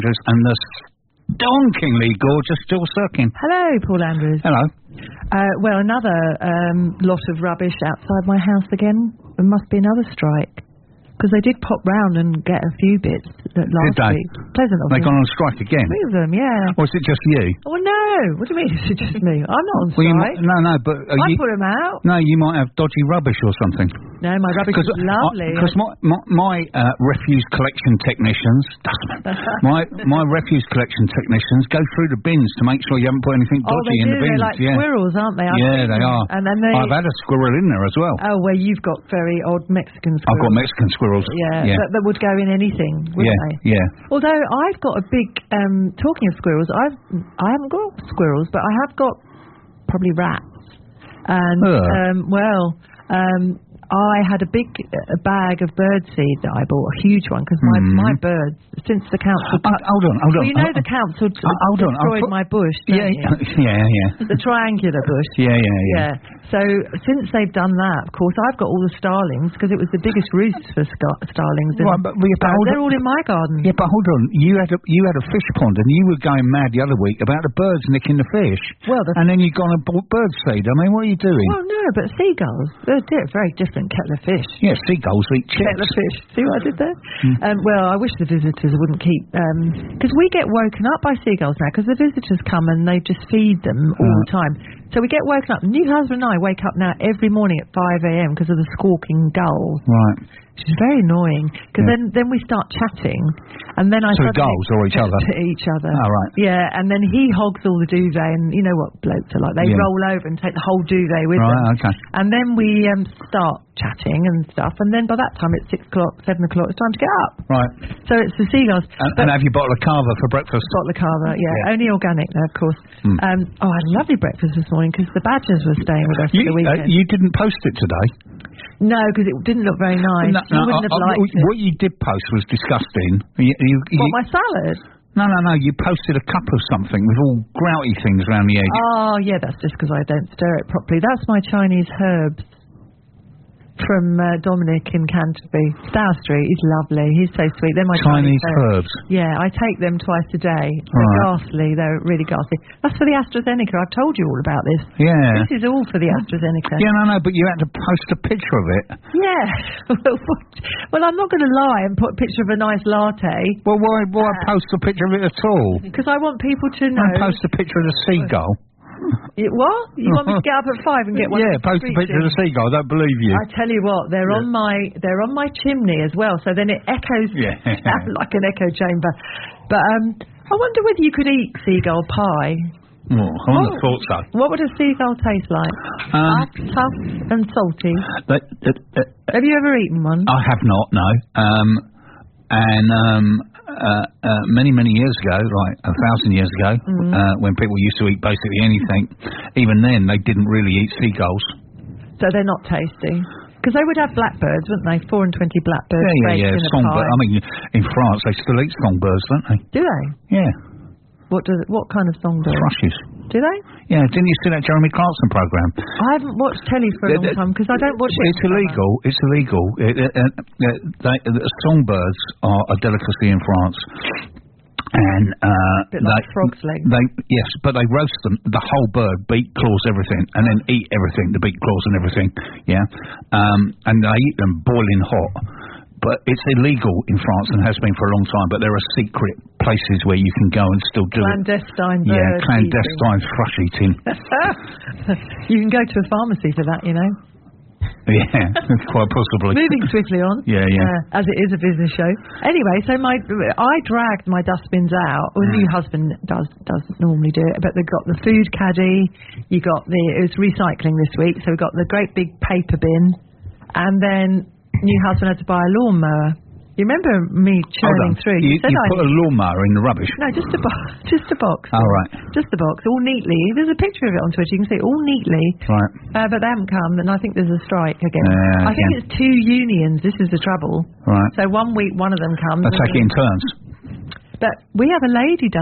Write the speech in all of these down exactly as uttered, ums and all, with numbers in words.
and the stonkingly gorgeous Jill Sirkin. Hello, Paul Andrews. Hello. Uh, well, another um, lot of rubbish outside my house again. There must be another strike. Because they did pop round and get a few bits last did they? week. Pleasant of They've them. gone on strike again? Three of them, yeah. Or is it just you? Oh, no. What do you mean? Is it just me? I'm not on Well, you strike. might, no, no, but... Uh, I you, put them out. No, you might have dodgy rubbish or something. No, my rubbish is lovely. Because my, my, my uh, refuse collection technicians... my my refuse collection technicians go through the bins to make sure you haven't put anything oh, dodgy they in do. the bins. They're like yeah. squirrels, aren't they? I've yeah, seen they them. are. And then they... I've had a squirrel in there as well. Oh, well, you've got very odd Mexican squirrels. I've got Mexican squirrels. Yeah, yeah. That, that would go in anything, wouldn't yeah, they? Yeah. Although I've got a big, um, talking of squirrels, I've, I haven't got squirrels, but I have got probably rats. And, Ugh. um, well, um, I had a big uh, bag of birdseed that I bought, a huge one, because my, mm. my birds, since the council... Uh, hold on, hold on. Well, you know uh, the council t- uh, hold destroyed on, my bush, yeah, don't you? yeah, yeah. The triangular bush. Yeah, yeah, yeah. Yeah. So since they've done that, of course, I've got all the starlings, because it was the biggest roost for star- starlings. In Right, but, well, yeah, but hold they're on. all in my garden. Yeah, but hold on. You had a you had a fish pond, and you were going mad the other week about the birds nicking the fish. Well, the and then you gone and bought bird seed. I mean, what are you doing? Well, no, but seagulls, they're di- very different kettle of fish. Yeah, seagulls eat chips. Kettle of fish. See what I did there? Mm. Um, well, I wish the visitors wouldn't keep... Because we get woken up by seagulls now, because the visitors come and they just feed them all Right. the time. So we get woken up. New husband and I wake up now every morning at five a.m. because of the squawking gulls. Right. Which is very annoying, because Yeah. then, then we start chatting, and then I So suddenly... gulls or each other? To each other. Oh, right. Yeah, and then he hogs all the duvet, and you know what blokes are like. They Yeah. roll over and take the whole duvet with Right, them. okay. And then we um, start chatting and stuff, and then by that time it's six o'clock, seven o'clock, it's time to get up. Right. So it's the seagulls. And, and have you bottle of cava for breakfast? Bottle of cava, yeah. Yeah. Only organic though, of course. Mm. Um, oh, I had a lovely breakfast this morning, because the badgers were staying with us You, for the uh, weekend. you didn't post it today. No, because it didn't look very nice. No, you no, wouldn't I- have I- liked it. What you did post was disgusting. You, you, What, you- my salad? no, no, no. You posted a cup of something with all grouty things around the edge. Oh, yeah, that's just because I don't stir it properly. That's my Chinese herbs from uh, Dominic in Canterbury. Stour Street. He's lovely. He's so sweet. They're my Chinese, Chinese herbs. Yeah, I take them twice a day. They're Right. ghastly. They're really ghastly. That's for the AstraZeneca. I've told you all about this. Yeah. This is all for the AstraZeneca. Yeah, no, no, but you had to post a picture of it. Yeah. Well, I'm not going to lie and put a picture of a nice latte, Well, why, why Uh, post a picture of it at all? because I want people to know. Why post a picture of the seagull? You, what? You want me to get up at five and get one? Yeah, of post a picture of the seagull. I don't believe you. I tell you what, they're Yeah. on my they're on my chimney as well. So then it echoes Yeah. like an echo chamber. But um, I wonder whether you could eat seagull pie. Oh, I wouldn't have thought so. What would a seagull taste like? Um, Tough, tough and salty. But, uh, uh, Have you ever eaten one? I have not, no. Um, and um, uh, uh, many, many years ago, like a thousand years ago, Mm. uh, when people used to eat basically anything, even then they didn't really eat seagulls. So they're not tasty. Because they would have blackbirds, wouldn't they? Four and twenty blackbirds Yeah, yeah, baked yeah. in a Songbird. pie. I mean, in France they still eat songbirds, don't they? Do they? Yeah. What does what kind of songbird? Thrushes. Do they? Yeah, didn't you see that Jeremy Clarkson programme? I haven't watched telly for a long The- the- time because I don't watch it. It's illegal. It's illegal. It, it, it, it, they, the songbirds are a delicacy in France, and uh, A bit like they, frog's legs. They yes, but they roast them, the whole bird, beak, claws, everything, and then eat everything, the beak, claws, and everything. Yeah, um, and they eat them boiling hot. But it's illegal in France and has been for a long time. But there are secret places where you can go and still do Clandestine it. Yeah, bird clandestine thrush eating. You can go to a pharmacy for that, you know. Yeah, quite possibly. Moving swiftly on. Yeah, yeah. Uh, as it is a business show. Anyway, so my I dragged my dustbins out. Well, Mm. your husband does doesn't normally do it, but they've got the food caddy. You got the it was recycling this week, so we got the great big paper bin, and then new husband had to buy a lawnmower. You remember me churning through? You, said you I put a lawnmower in the rubbish. No, just a box. Just a box. Oh, right. Just a box, all neatly. There's a picture of it on Twitter. You can see it all neatly. Right. Uh, but they haven't come, and I think there's a strike again. Uh, I think again. it's two unions. This is the trouble. Right. So one week one of them comes. They take it in turns. But we have a lady dust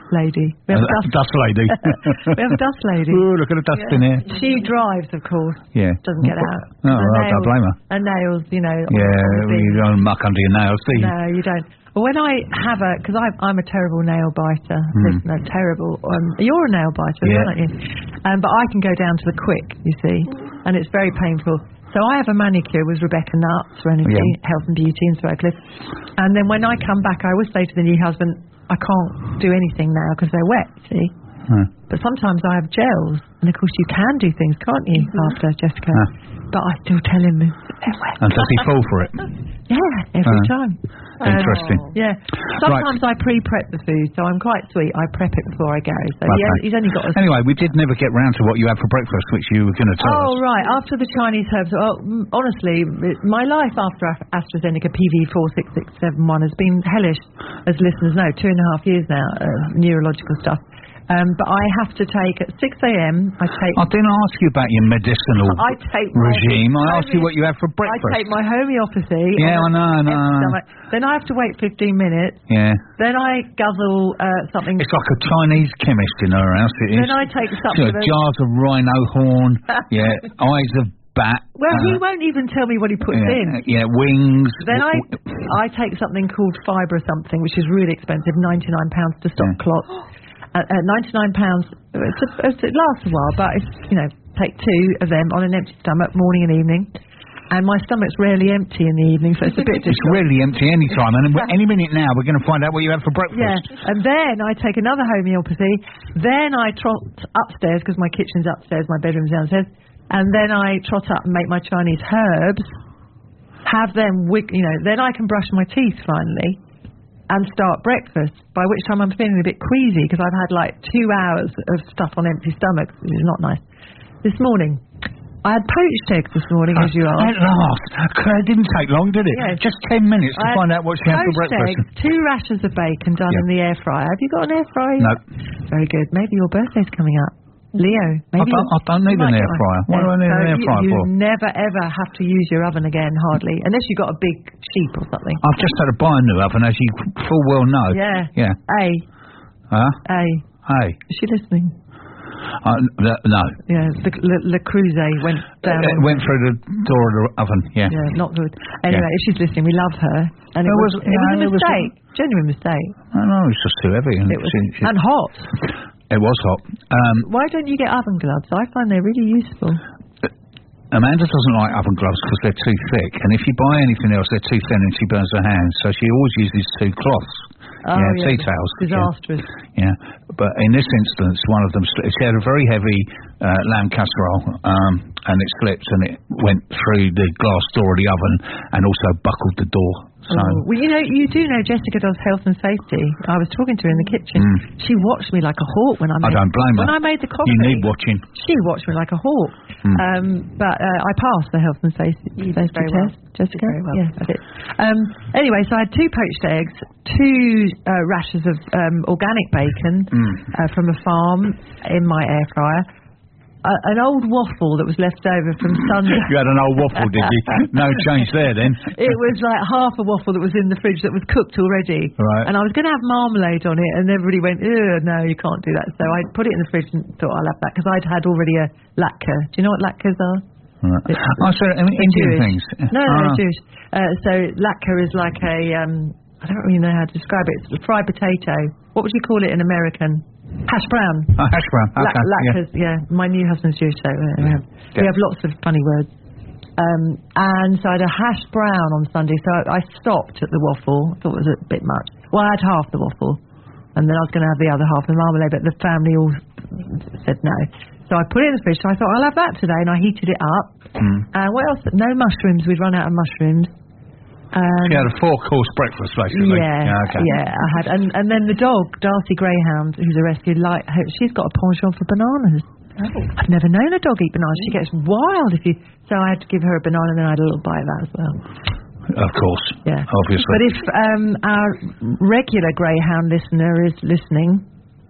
lady. We have a dust, dust lady. we have a dust lady. Ooh, look at the dust yeah. in here. She drives, of course. Yeah. Doesn't get out. Oh, right, don't blame her. And nails, you know. Yeah, you don't muck under your nails, do you? No, you don't. Well, when I have a, because I'm a terrible nail biter, Mm. listener, terrible. Um, you're a nail biter, Yeah. aren't you? Um, but I can go down to the quick, you see, and it's very painful. So I have a manicure with Rebecca Nutt, Serenity, Yeah. Health and Beauty in Swerdcliffe. And then when I come back, I always say to the new husband, I can't do anything now because they're wet, see? Huh. But sometimes I have gels, and of course you can do things, can't you, mm-hmm. after Jessica? Huh. But I still tell him they're wet. And does he fall for it? Yeah, every Uh, time. Interesting. Um, yeah. Sometimes right. I pre-prep the food, so I'm quite sweet. I prep it before I go. So okay. he has, he's only got a... Anyway, we did never get round to what you had for breakfast, which you were going to tell oh, us. Oh, right. After the Chinese herbs... Oh, honestly, my life after AstraZeneca P V four six six seven one has been hellish, as listeners know. Two and a half years now of neurological stuff. Um, but I have to take at six a.m. I take. I didn't ask you about your medicinal I take regime. My, I asked you what you had for breakfast. I take my homeopathy. Yeah, I know, I know. Then I have to wait fifteen minutes. Yeah. Then I guzzle uh, something. It's like a Chinese chemist in her house. It is. Then I take something. You know, jars of rhino horn. Yeah, eyes of bat. Well, uh, he won't even tell me what he puts yeah, in. Yeah, wings. Then I I take something called Fibre something, which is really expensive, ninety-nine pounds to stop yeah. clots. At, at ninety-nine pounds, it's a, it's, it lasts a while, but it's, you know, take two of them on an empty stomach, morning and evening. And my stomach's rarely empty in the evening, so it's a bit difficult. It's rarely empty any time, and any minute now we're going to find out what you have for breakfast. Yeah, and then I take another homeopathy, then I trot upstairs, because my kitchen's upstairs, my bedroom's downstairs, and then I trot up and make my Chinese herbs, have them, wig, you know, then I can brush my teeth finally. And start breakfast, by which time I'm feeling a bit queasy because I've had like two hours of stuff on empty stomachs, which is not nice. This morning, I had poached eggs this morning, uh, as you asked. At last. It didn't take long, did it? Yeah. Just ten minutes to find out what she had for breakfast. Eggs, two rashers of bacon done yep. in the air fryer. Have you got an air fryer? No. Very good. Maybe your birthday's coming up. Leo, maybe I don't, I don't need an air fryer. What do I need so an air fryer you, for? You never ever have to use your oven again, hardly, unless you've got a big sheep or something. I've just had to buy a new oven, as you full well know. Yeah. Yeah. A. Huh? A. A. Is she listening? Uh, th- no. Yeah, the Le, Le Creuset went down. It went through the door of the oven, yeah. Yeah, not good. Anyway, yeah. if she's listening, we love her. And it, it was, was, it was a mistake. Was a, genuine mistake. I know, it's just too heavy. It was, she, she, and hot. It was hot. Um, Why don't you get oven gloves? I find they're really useful. Amanda doesn't like oven gloves because they're too thick, and if you buy anything else, they're too thin and she burns her hands, so she always uses two cloths. Oh, yeah, yeah, tea towels. Disastrous. Yeah. yeah, but in this instance, one of them, she had a very heavy uh, lamb casserole, um, and it slipped and it went through the glass door of the oven and also buckled the door. So. Oh. Well, you know, you do know Jessica does health and safety. I was talking to her in the kitchen. Mm. She watched me like a hawk when I made. I don't blame when her. I made the coffee. You need watching. She watched me like a hawk. Mm. Um, but uh, I passed the health and safety, you safety very test. Well. Jessica, very well. yeah, I did. Um, anyway, so I had two poached eggs, two uh, rashers of um, organic bacon mm. uh, from a farm in my air fryer. Uh, an old waffle that was left over from Sunday. You had an old waffle, did you? No change there, then. It was like half a waffle that was in the fridge that was cooked already. Right. And I was going to have marmalade on it, and everybody went, "Ugh, no, you can't do that." So I put it in the fridge and thought I'll have that because I'd had already a latke. Do you know what latkes are? Right. Oh, so I mean, Indian Jewish. things. No, no, oh. they're Jewish. Uh, so latke is like a, um, I don't really know how to describe it. It's a fried potato. What would you call it in American? Hash brown. Oh, hash brown. Okay. La- latkes, yeah. yeah. My new husband's Jewish, so uh, we, have, we have lots of funny words. Um, and so I had a hash brown on Sunday, so I, I stopped at the waffle. I thought it was a bit much. Well, I had half the waffle, and then I was going to have the other half of the marmalade, but the family all said no. So I put it in the fridge, so I thought, I'll have that today, and I heated it up. Mm. And what else? No mushrooms. We'd run out of mushrooms. Um, she had a four-course breakfast, basically. Yeah, yeah, okay. yeah, I had. And, and then the dog, Darcy Greyhound, who's a rescue, like, her, she's got a penchant for bananas. Oh. I've never known a dog eat bananas. She gets wild if you... So I had to give her a banana, and then I had a little bite of that as well. Of course, yeah, obviously. But if um, our regular Greyhound listener is listening,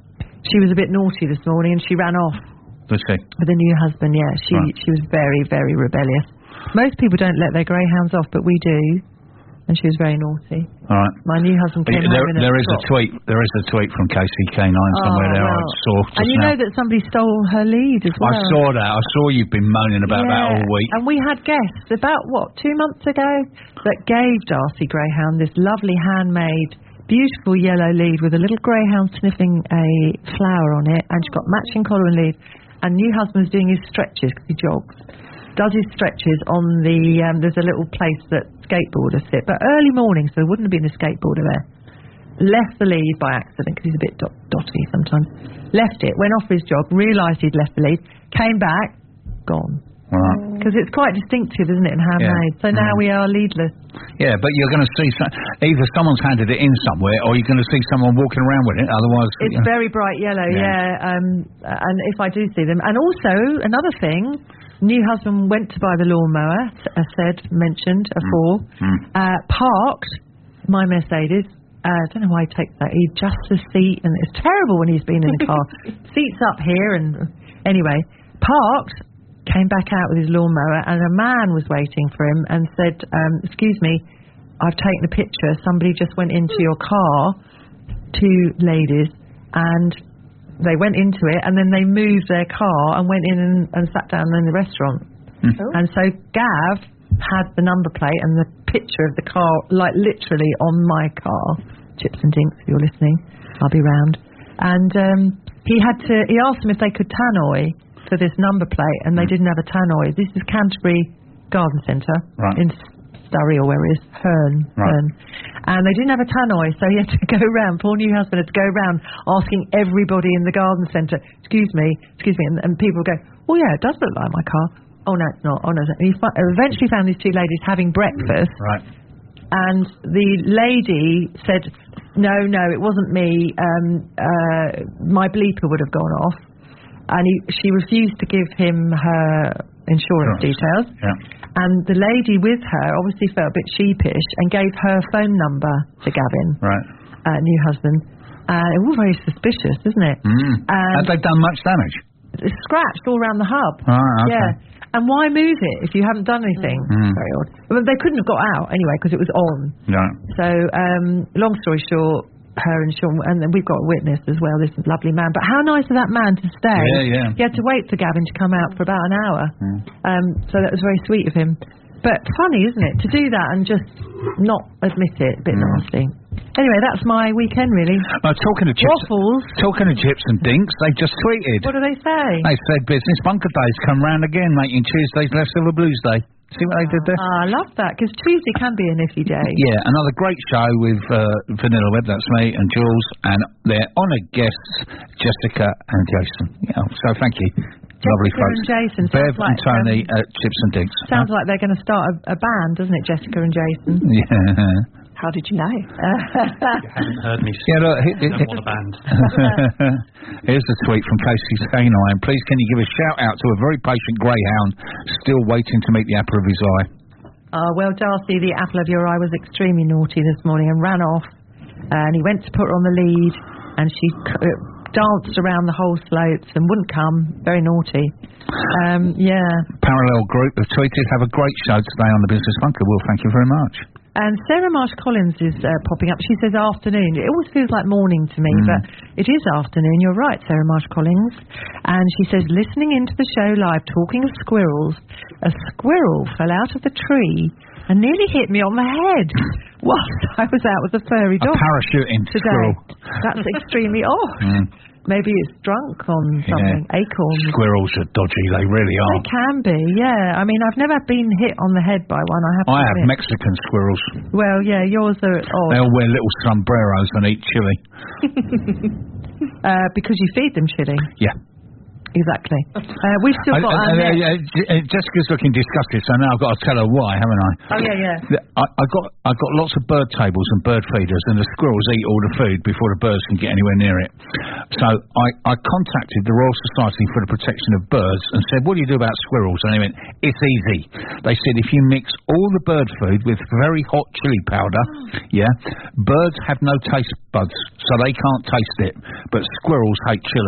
she was a bit naughty this morning, and she ran off. Let's see. With a new husband, yeah. She, right. she was very, very rebellious. Most people don't let their greyhounds off, but we do. and she was very naughty. All right. My new husband came there, home in there a is a top. tweet. There is a tweet from K C K nine somewhere Oh, there. well. I saw. Just And you now. know that somebody stole her lead as well. I saw that. I saw you've been moaning about that all week. And we had guests about, what, two months ago that gave Darcy Greyhound this lovely handmade, beautiful yellow lead with a little greyhound sniffing a flower on it, and she's got matching collar and lead. And new husband's doing his stretches because he jogs. Does his stretches on the, um, there's a little place that skateboarders sit, but early morning, so there wouldn't have been a skateboarder there. Left the lead by accident because he's a bit dot- dotty sometimes. Left it, went off his jog, realised he'd left the lead, came back, gone. Right. Because it's quite distinctive, isn't it, and handmade. Yeah. So now Mm. we are leadless. Yeah, but you're going to see some, either someone's handed it in somewhere, or you're going to see someone walking around with it. Otherwise, It's you know. very bright yellow, Yeah. yeah. Um, and if I do see them, and also another thing, new husband went to buy the lawnmower, as said, mentioned afore, Mm. uh, parked my Mercedes. Uh, I don't know why he takes that. He adjusts the seat, and it's terrible when he's been in the car. Seats up here, and anyway, parked. Came back out with his lawnmower, and a man was waiting for him and said, um, excuse me, I've taken a picture. Somebody just went into your car, two ladies, and they went into it, and then they moved their car and went in and, and sat down in the restaurant. Mm. And so Gav had the number plate and the picture of the car, like literally on my car. Chips and Dinks, if you're listening, I'll be round. And um, he had to. He asked them if they could tannoy for this number plate, and they Mm. didn't have a tannoy. This is Canterbury Garden Centre Right. in Surrey, or where it is, Herne. Right. Herne. And they didn't have a tannoy, so he had to go round. Poor new husband had to go round asking everybody in the garden centre, excuse me, excuse me, and, and people go, oh yeah, it does look like my car. Oh no, it's not. Oh no, it's not. And he fi- eventually found these two ladies having breakfast. Right. And the lady said, no, no, it wasn't me. Um, uh, my bleeper would have gone off. And he, she refused to give him her insurance Sure. details. Yeah. And the lady with her obviously felt a bit sheepish and gave her phone number to Gavin, Right. uh, new husband. Uh, all very suspicious, isn't it? Mm. And Have they done much damage? it's scratched all around the hub. Ah, okay. Yeah. And why move it if you haven't done anything? Mm. Very odd. Well, they couldn't have got out anyway because it was on. No. So, um, long story short, her and Sean, and then we've got a witness as well, this lovely man. But how nice of that man to stay. Yeah, yeah. He had to wait for Gavin to come out for about an hour. Mm. Um, so that was very sweet of him. But funny, isn't it, to do that and just not admit it, a bit Mm. nasty. Anyway, that's my weekend, really. Uh, talking of chips, Waffles. talking of chips and dinks, they just tweeted. What do they say? They said business bunker days come round again, making Tuesdays less of a blues day. See what they did there? Ah, I love that, because Tuesday can be an iffy day. Yeah, another great show with uh, Vanilla Web, that's me, and Jules, and their honoured guests, Jessica and Jason. Yeah, so thank you. Lovely Jessica folks. and Jason. Bev Sounds like, and Tony um, at Chips and Dinks. Sounds like they're going to start a, a band, doesn't it, Jessica and Jason? Yeah. How did you know? You haven't heard me Yeah, look, he- he- don't want a band. Here's a tweet from Casey K nine. Please can you give a shout out to a very patient greyhound still waiting to meet the apple of his eye? Oh, well, Darcy, the apple of your eye was extremely naughty this morning and ran off. And he went to put her on the lead, and she c- uh, danced around the whole slopes and wouldn't come. Very naughty. Um, yeah. Parallel Group have tweeted, have a great show today on the Business Bunker. Well, thank you very much. And Sarah Marsh Collins is uh, popping up. She says afternoon. It always feels like morning to me, Mm. but it is afternoon. You're right, Sarah Marsh Collins. And she says, listening into the show live, talking of squirrels, a squirrel fell out of the tree and nearly hit me on the head whilst I was out with the furry A dog parachuting today. squirrel. That's extremely odd. Mm. Maybe it's drunk on something. Yeah. Acorns. Squirrels are dodgy, they really are. They can be, yeah. I mean, I've never been hit on the head by one. I have. To I have admit. Mexican squirrels. Well, yeah, yours are odd. They all wear little sombreros and eat chili. Uh, because you feed them chili. Yeah. Exactly. Uh, we've still I, got I, our I, net. I, I, Jessica's looking disgusted, so now I've got to tell her why, haven't I? Oh, yeah, yeah. The- I, I got I got lots of bird tables and bird feeders, and the squirrels eat all the food before the birds can get anywhere near it. So I, I contacted the Royal Society for the Protection of Birds and said, what do you do about squirrels? And they went, it's easy. They said if you mix all the bird food with very hot chili powder, yeah, birds have no taste buds, so they can't taste it, but squirrels hate chili.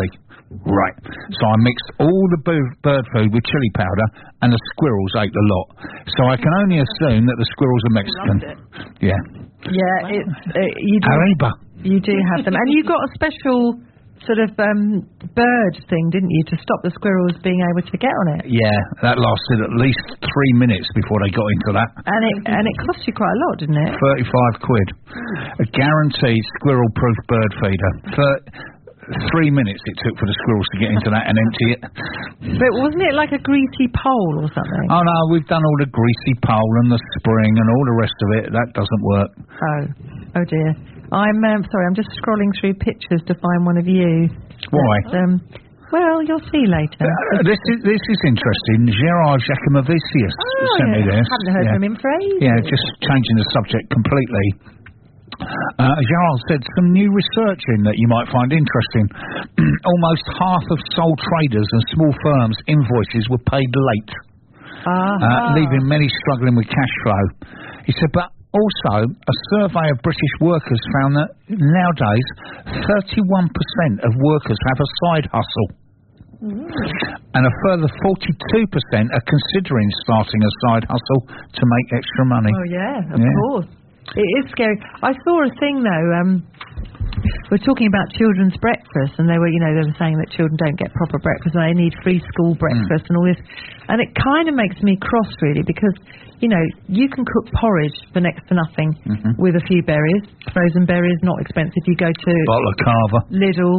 Right. So I mixed all the bo- bird food with chili powder, and the squirrels ate a lot. So I can only assume that the squirrels are Mexican. Yeah. Yeah, it's uh, you do. Arriba. You do have them, and you got a special sort of um, bird thing, didn't you, to stop the squirrels being able to get on it? Yeah, that lasted at least three minutes before they got into that. And it and it cost you quite a lot, didn't it? Thirty-five quid. A guaranteed squirrel-proof bird feeder. Thir- Three minutes it took for the squirrels to get into that and empty it. But wasn't it like a greasy pole or something? Oh no, we've done all the greasy pole and the spring and all the rest of it. That doesn't work. Oh, oh dear. I'm um, sorry. I'm just scrolling through pictures to find one of you. Why? But, um, well, you'll see later. Uh, this is this is interesting. Gerard Jacomavicius oh, sent me yeah. this. I haven't heard yeah. from him for ages. Yeah, just changing the subject completely. Uh, Gerard said some new research in that you might find interesting. Almost half of sole traders and small firms' invoices were paid late, uh-huh. uh, leaving many struggling with cash flow. He said, but also a survey of British workers found that nowadays thirty-one percent of workers have a side hustle. Mm. And a further forty-two percent are considering starting a side hustle to make extra money. Oh yeah, of yeah. course. It is scary. I saw a thing though. Um, we're talking about children's breakfast, and they were, you know, they were saying that children don't get proper breakfast, and they need free school breakfast mm. and all this. And it kind of makes me cross, really, because you know you can cook porridge for next to nothing mm-hmm. with a few berries, frozen berries, not expensive. You go to bottle of Carver, Lidl,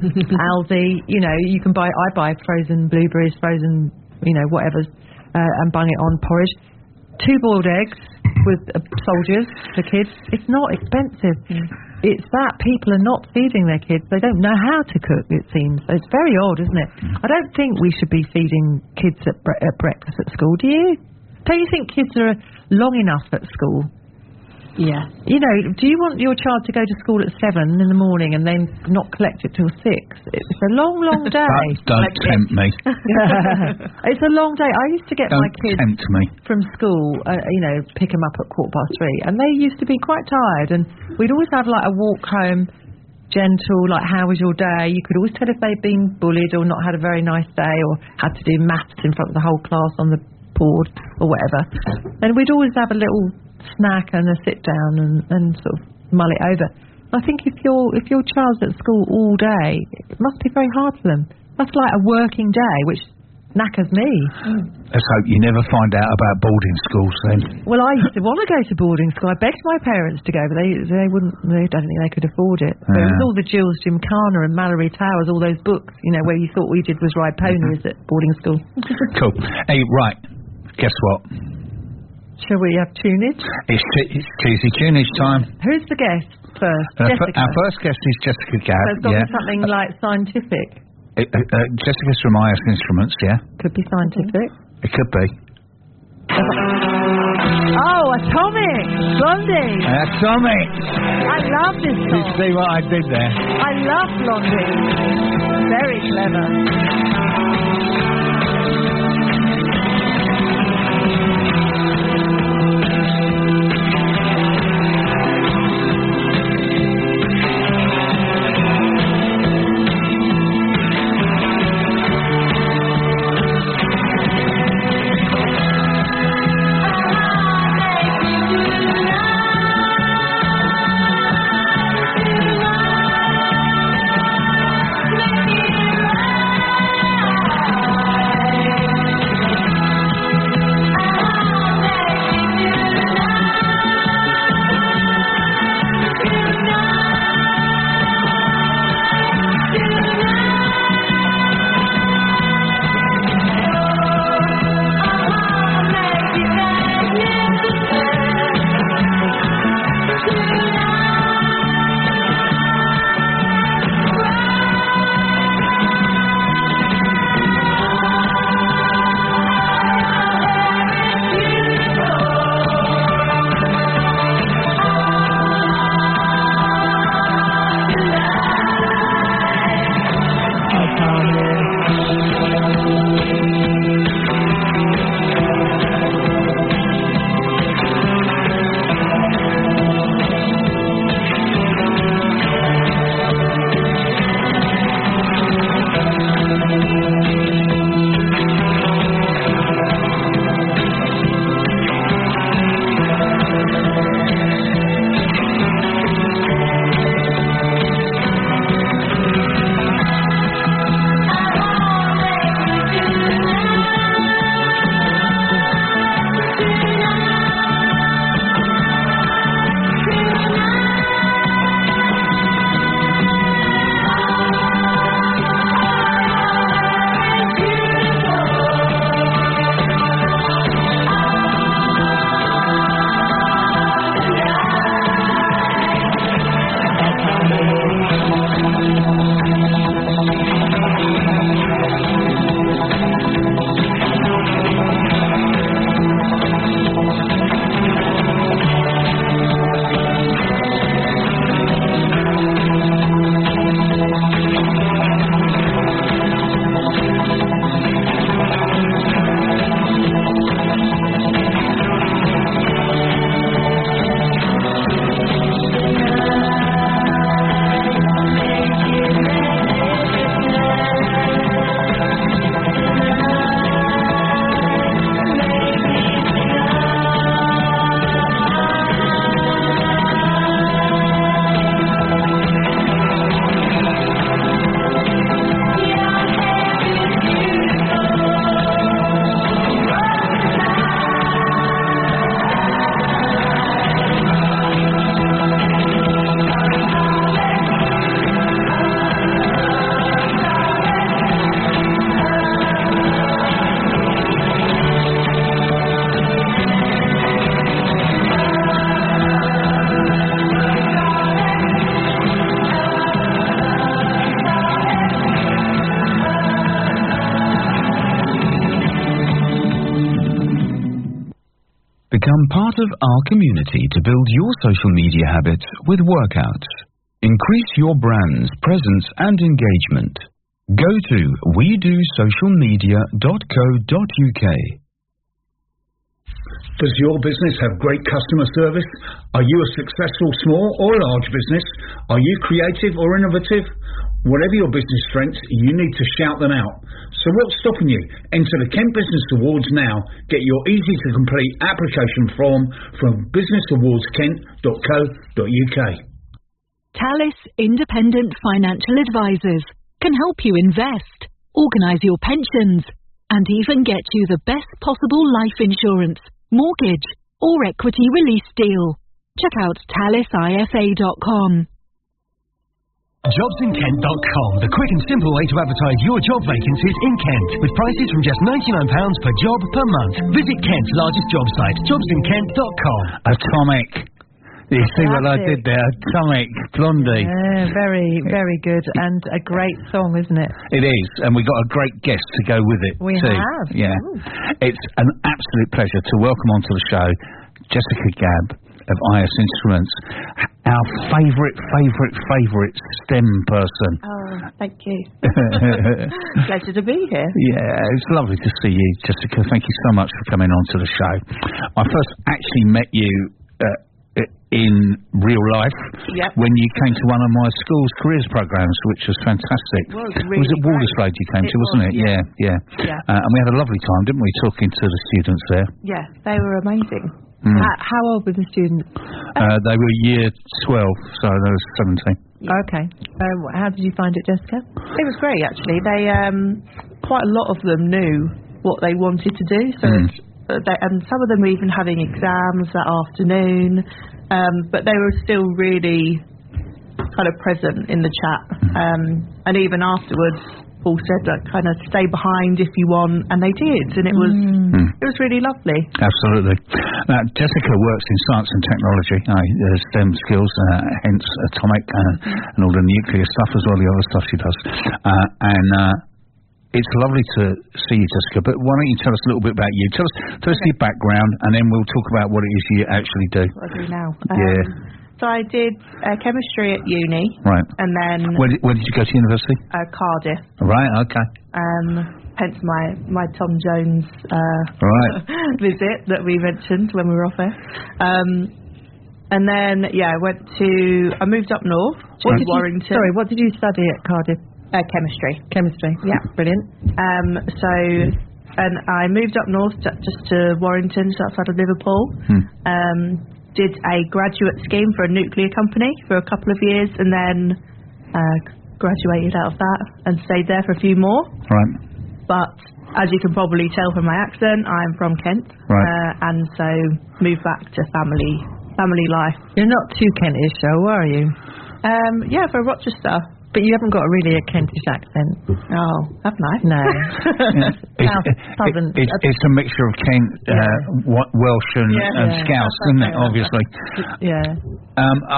Aldi. You know, you can buy. I buy frozen blueberries, frozen, you know, whatever, uh, and bung it on porridge. Two boiled eggs with uh, soldiers for kids. It's not expensive. Mm. It's that people are not feeding their kids. They don't know how to cook, it seems. It's very odd, isn't it? Mm. I don't think we should be feeding kids at, bre- at breakfast at school. Do you? Don't you think kids are long enough at school? Yeah. You know, do you want your child to go to school at seven in the morning and then not collect it till six? It's a long, long day. don't don't tempt me. It's a long day. I used to get don't my kids tempt me. from school, uh, you know, pick them up at quarter past three, and they used to be quite tired, and we'd always have like a walk home, gentle, like how was your day? You could always tell if they'd been bullied or not had a very nice day or had to do maths in front of the whole class on the board or whatever. And we'd always have a little snack and a sit down and, and sort of mull it over. I think if your if your child's at school all day, it must be very hard for them. That's like a working day, which knackers me. Let's hope you never find out about boarding schools then. Well, I used to want to go to boarding school. I begged my parents to go, but they they wouldn't. They don't think they could afford it. Yeah. There was all the Jules Gymkhana and Mallory Towers, all those books, you know, where you thought we did was ride ponies mm-hmm. at boarding school. Cool. Hey, right. Guess what? Shall we have tunage? It's, it's cheesy tunage time. Who's the guest first? Uh, Jessica. F- our first guest is Jessica Gabb. So it's got yeah. to be something uh, like scientific. Uh, uh, Jessica's from I S Instruments, yeah. Could be scientific. It could be. Oh, Atomic! Blondie! Atomic! I love this song. You see what I did there? I love Blondie. Very clever. Become part of our community to build your social media habits with workouts. Increase your brand's presence and engagement. Go to we do social media dot co dot u k. Does your business have great customer service? Are you a successful small or large business? Are you creative or innovative? Whatever your business strengths, you need to shout them out. So what's stopping you? Enter the Kent Business Awards now. Get your easy-to-complete application form from business awards kent dot co dot u k. Talis Independent Financial Advisors can help you invest, organise your pensions, and even get you the best possible life insurance, mortgage, or equity release deal. Check out talis I F A dot com. jobs in kent dot com, the quick and simple way to advertise your job vacancies in Kent, with prices from just ninety-nine pounds per job per month. Visit Kent's largest job site, jobs in kent dot com. Atomic. You see what I did there? Atomic, Blondie. Yeah, very, very good, and a great song, isn't it? It is, and we've got a great guest to go with it We too. have. Yeah. Ooh. It's an absolute pleasure to welcome onto the show Jessica Gabb of I S Instruments, our favourite, favourite, favourite STEM person. Oh, thank you. Pleasure to be here. Yeah, it's lovely to see you, Jessica. Thank you so much for coming on to the show. I first actually met you uh, in real life Yep. when you came to one of my school's careers programs, which was fantastic. It was it was really at Waldersload you came It to, wasn't was, it? yeah. Yeah, yeah. Yeah. Uh, and we had a lovely time, didn't we, talking to the students there? Yeah, they were amazing. Mm. How, how old were the students? Uh, they were year twelve, so they were seventeen. Okay. Um, how did you find it, Jessica? It was great, actually. They, um, quite a lot of them knew what they wanted to do, so Mm. it's, uh, they, and some of them were even having exams that afternoon, um, but they were still really kind of present in the chat. Um, and even afterwards, Paul said, like, kind of stay behind if you want, and they did, and it was Mm. it was really lovely. Absolutely. Now, Jessica works in science and technology, uh, uh, STEM skills, uh, hence atomic uh, and all the nuclear stuff as well, the other stuff she does. Uh, and uh, it's lovely to see you, Jessica, but why don't you tell us a little bit about you? Tell us, tell us your background, and then we'll talk about what it is you actually do. What I do now. Yeah. Um, so I did uh, chemistry at uni, Right. and then Where did, where did you go to university? uh, Cardiff. Right, okay. Um, hence my, my Tom Jones uh, Right. visit that we mentioned when we were off air. Um, and then, yeah, I went to, I moved up north to What did you- Warrington. sorry, what did you study at Cardiff? Uh, chemistry. Chemistry. Yeah. Brilliant. Um, so, and I moved up north to, just to Warrington, just outside of Liverpool. Hmm. Um, did a graduate scheme for a nuclear company for a couple of years, and then uh, graduated out of that and stayed there for a few more. Right. But as you can probably tell from my accent, I'm from Kent, Right. uh, and so moved back to family family life. You're not too Kentish, though, are you? Um, yeah, for Rochester. But you haven't got really a Kentish accent. Oh, haven't I? No. Yeah. It's, South, it, southern. it, it's, it's a mixture of Kent, uh, Wa- Welsh and, Yeah. and Yeah. Scouse, isn't it, obviously? Yeah. Um, uh,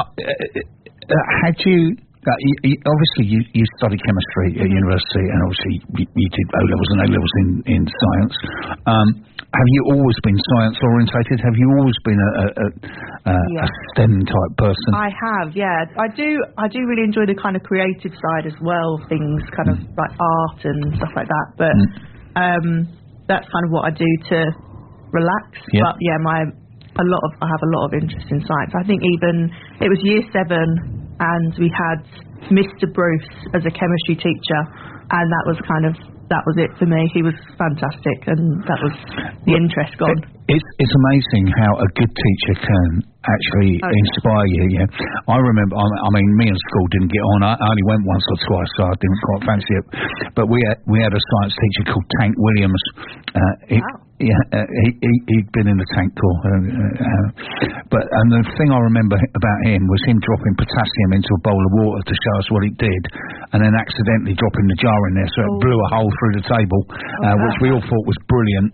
uh, uh, had you, uh, you, you obviously you, you studied chemistry at university, and obviously you, you did O levels and A levels in, in science. Um, have you always been science orientated? Have you always been a, a, a, a, Yeah. a STEM type person? I have, yeah. I do. I do really enjoy the kind of creative side as well. Things kind of like art and stuff like that. But Mm. um, that's kind of what I do to relax. Yeah. But yeah, my a lot of I have a lot of interest in science. I think even it was year seven, and we had Mister Bruce as a chemistry teacher, and that was kind of. That was it for me. He was fantastic, and that was the Well, interest gone. It, it's it's amazing how a good teacher can actually Oh, yeah. inspire you. Yeah, I remember. I, I mean, me and school didn't get on. I, I only went once or twice, so I didn't quite fancy it. But we had we had a science teacher called Tank Williams. Uh, he, Wow. Yeah, uh, he, he he'd been in the tank corps. Uh, uh, but and the thing I remember about him was him dropping potassium into a bowl of water to show us what it did, and then accidentally dropping the jar in there, so it Oh. blew a hole through the table, uh, which we all thought was brilliant.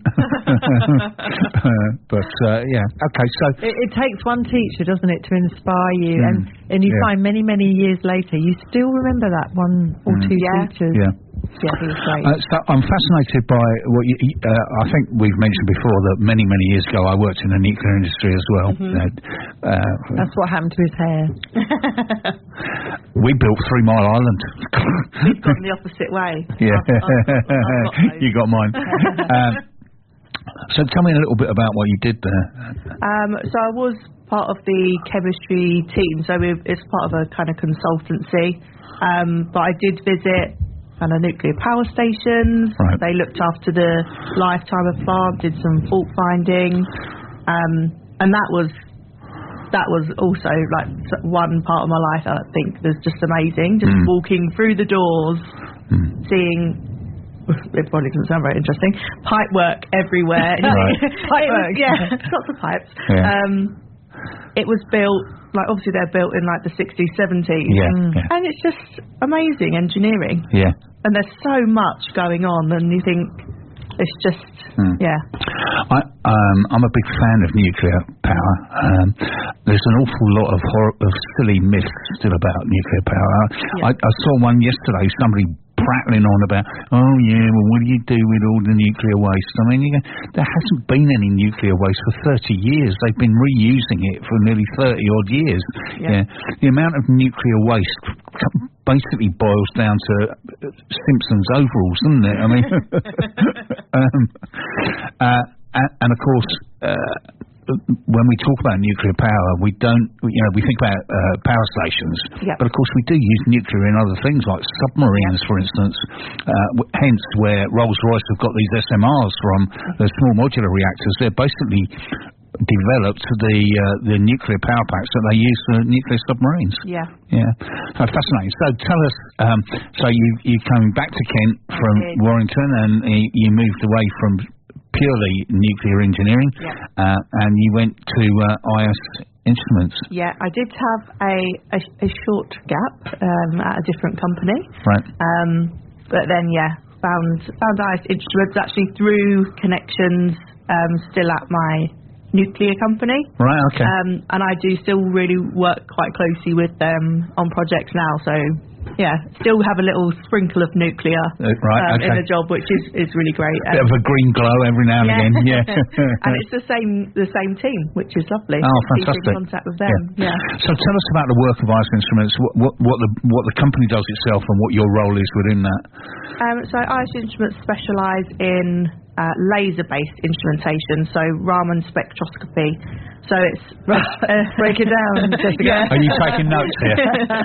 uh, but uh, yeah, okay, so It, it takes one teacher, doesn't it, to inspire you, Mm. and and you Yeah. find many many years later you still remember that one or Mm. two Yeah. teachers. yeah. Yeah, he was great. Uh, so I'm fascinated by what you, uh, I think we've mentioned before that many, many years ago I worked in the nuclear industry as well. Mm-hmm. Uh, uh, That's what happened to his hair. we built Three Mile Island. We've gone the opposite way. Yeah, I've, I've got, I've got those. you got mine. um, so tell me a little bit about what you did there. Um, so I was part of the chemistry team, so we, it's part of a kind of consultancy. Um, but I did visit kind of nuclear power stations. Right. They looked after the lifetime of plant, did some fault finding, um, and that was that was also like one part of my life that I think was just amazing. Just Mm. walking through the doors, Mm. seeing. It probably doesn't sound very interesting. Pipe work everywhere. Right. Pipe work, yeah, lots of pipes. Yeah. Um, it was built, like obviously they're built in like the sixties, seventies. Yeah, Mm. yeah. And it's just amazing engineering. Yeah. And there's so much going on, and you think it's just, Mm. yeah. I, um, I'm a big fan of nuclear power. Um, there's an awful lot of, hor- of silly myths still about nuclear power. Yeah. I, I saw one yesterday, somebody prattling on about, oh yeah, well what do you do with all the nuclear waste? I mean, you go, there hasn't been any nuclear waste for thirty years. They've been reusing it for nearly thirty odd years. Yeah. Yeah. The amount of nuclear waste basically boils down to Simpsons overalls, doesn't it? I mean, um, uh, and, and of course, uh, when we talk about nuclear power, we don't, you know, we think about uh, power stations, Yep. but of course we do use nuclear in other things like submarines, for instance. Uh, w- hence, where Rolls-Royce have got these S M Rs from, the small modular reactors, they're basically developed the uh, the nuclear power packs that they use for nuclear submarines. Yeah. Yeah, oh, fascinating. So tell us, um, so you you coming back to Kent from did. Warrington, and you, you moved away from purely nuclear engineering, Yeah. uh, and you went to uh, I S Instruments, Yeah, I did have a, a, a short gap um, at a different company. right? Um, but then, yeah, found found I S Instruments actually through connections um, still at my nuclear company. Right. Okay. Um, and I do still really work quite closely with them on projects now. So, yeah, still have a little sprinkle of nuclear Uh, right, um, in okay. the job, which is, is really great. Bit Um, of a green glow every now and yeah. again. Yeah. And it's the same the same team, which is lovely. Oh, Keep fantastic! in contact with them. Yeah. So tell us about the work of I S Instruments. What, what, what the what the company does itself, and what your role is within that. Um, so I S Instruments specialise in uh, laser-based instrumentation, so Raman spectroscopy. So it's uh, Break it down, Jessica. Yeah. Are you taking notes here?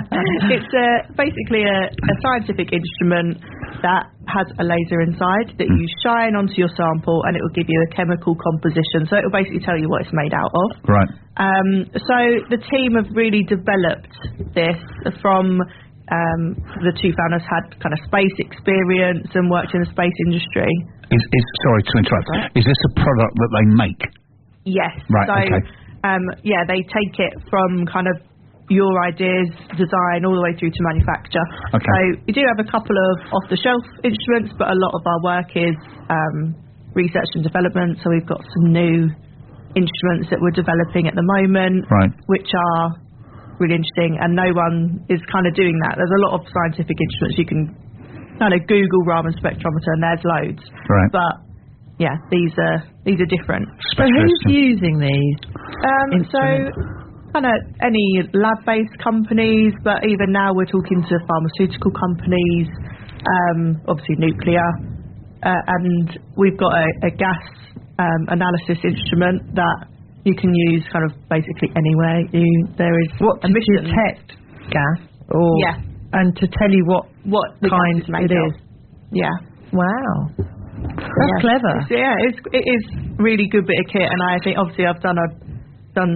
It's uh, basically a, a scientific instrument that has a laser inside that you shine onto your sample, and it will give you a chemical composition. So it will basically tell you what it's made out of. Right. Um, so the team have really developed this from um, the two founders had kind of space experience and worked in the space industry. Is, is sorry to interrupt. Is this a product that they make? Yes. Right, So okay. um, yeah, they take it from kind of your ideas, design, all the way through to manufacture. Okay. So we do have a couple of off-the-shelf instruments, but a lot of our work is um, research and development. So we've got some new instruments that we're developing at the moment, Right. which are really interesting, and no one is kind of doing that. There's a lot of scientific instruments you can kind of Google Raman spectrometer, and there's loads. Right. But yeah, these are these are different. So who's Specialist. using these? Um, so Instruments. kind of any lab-based companies, but even now we're talking to pharmaceutical companies, um, obviously nuclear, uh, and we've got a, a gas um, analysis instrument that you can use kind of basically anywhere. You there is What to emissions. detect gas? Or Yeah. and to tell you what What the kind gas is made it of. is. Yeah. Wow. That's Yeah. clever. It's, yeah, it's, it is really good bit of kit, and I think obviously I've done a done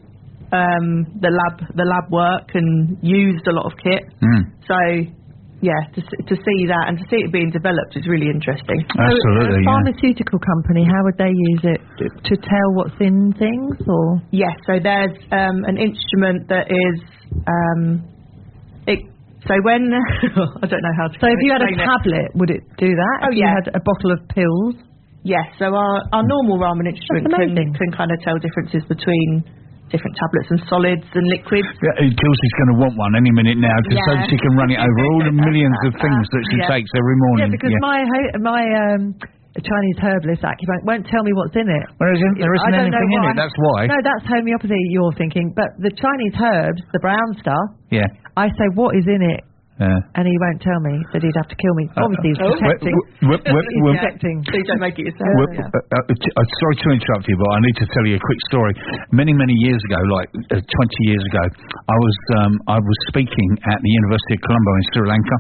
um, the lab the lab work and used a lot of kit. Mm. So yeah, to s- to see that and to see it being developed is really interesting. Absolutely. A Yeah. pharmaceutical company, how would they use it to tell what's in things, or Yes, so there's um, an instrument that is um, it. So when I don't know how to. so if you had a explain it. tablet, would it do that? Oh, if you yeah. had a bottle of pills. Yes, so our, our normal Raman instrument can, amazing. can kind of tell differences between different tablets and solids and liquids. Yeah, Kelsey's going to want one any minute now, just Yeah. so she can run it over all the millions of things that she Yeah. takes every morning. Yeah, because my ho- my um, Chinese herbalist acupuncturist won't tell me what's in it. Well, there isn't, there isn't I don't know anything in why. it, that's why. No, that's homeopathy you're thinking. But the Chinese herbs, the brown stuff, Yeah. I say, what is in it? Yeah. And he won't tell me that he'd have to kill me. Obviously, he's Oh. protecting. Wh- wh- wh- He's wh- protecting. Please don't make it yourself. Well, uh, uh, t- uh, sorry to interrupt you, but I need to tell you a quick story. Many, many years ago, like uh, twenty years ago, I was um, I was speaking at the University of Colombo in Sri Lanka,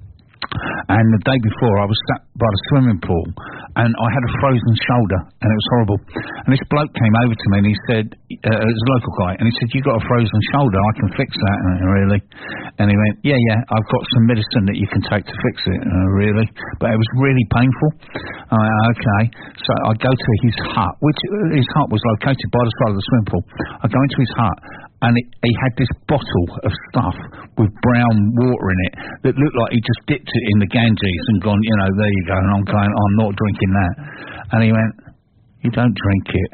and the day before I was sat by the swimming pool, and I had a frozen shoulder, and it was horrible. And this bloke came over to me, and he said, uh, it was a local guy, and he said, "You got a frozen shoulder? I can fix that." And I went, "Really?" And he went, "Yeah, yeah, I've got some medicine that you can take to fix it." And I went, "Really?" But it was really painful. I went, "Okay." So I go to his hut, which uh, his hut was located by the side of the swimming pool. I go into his hut, and it, he had this bottle of stuff with brown water in it that looked like he just dipped it in the Ganges and gone, you know, there you go. And I'm going, I'm not drinking that. And he went, "You don't drink it."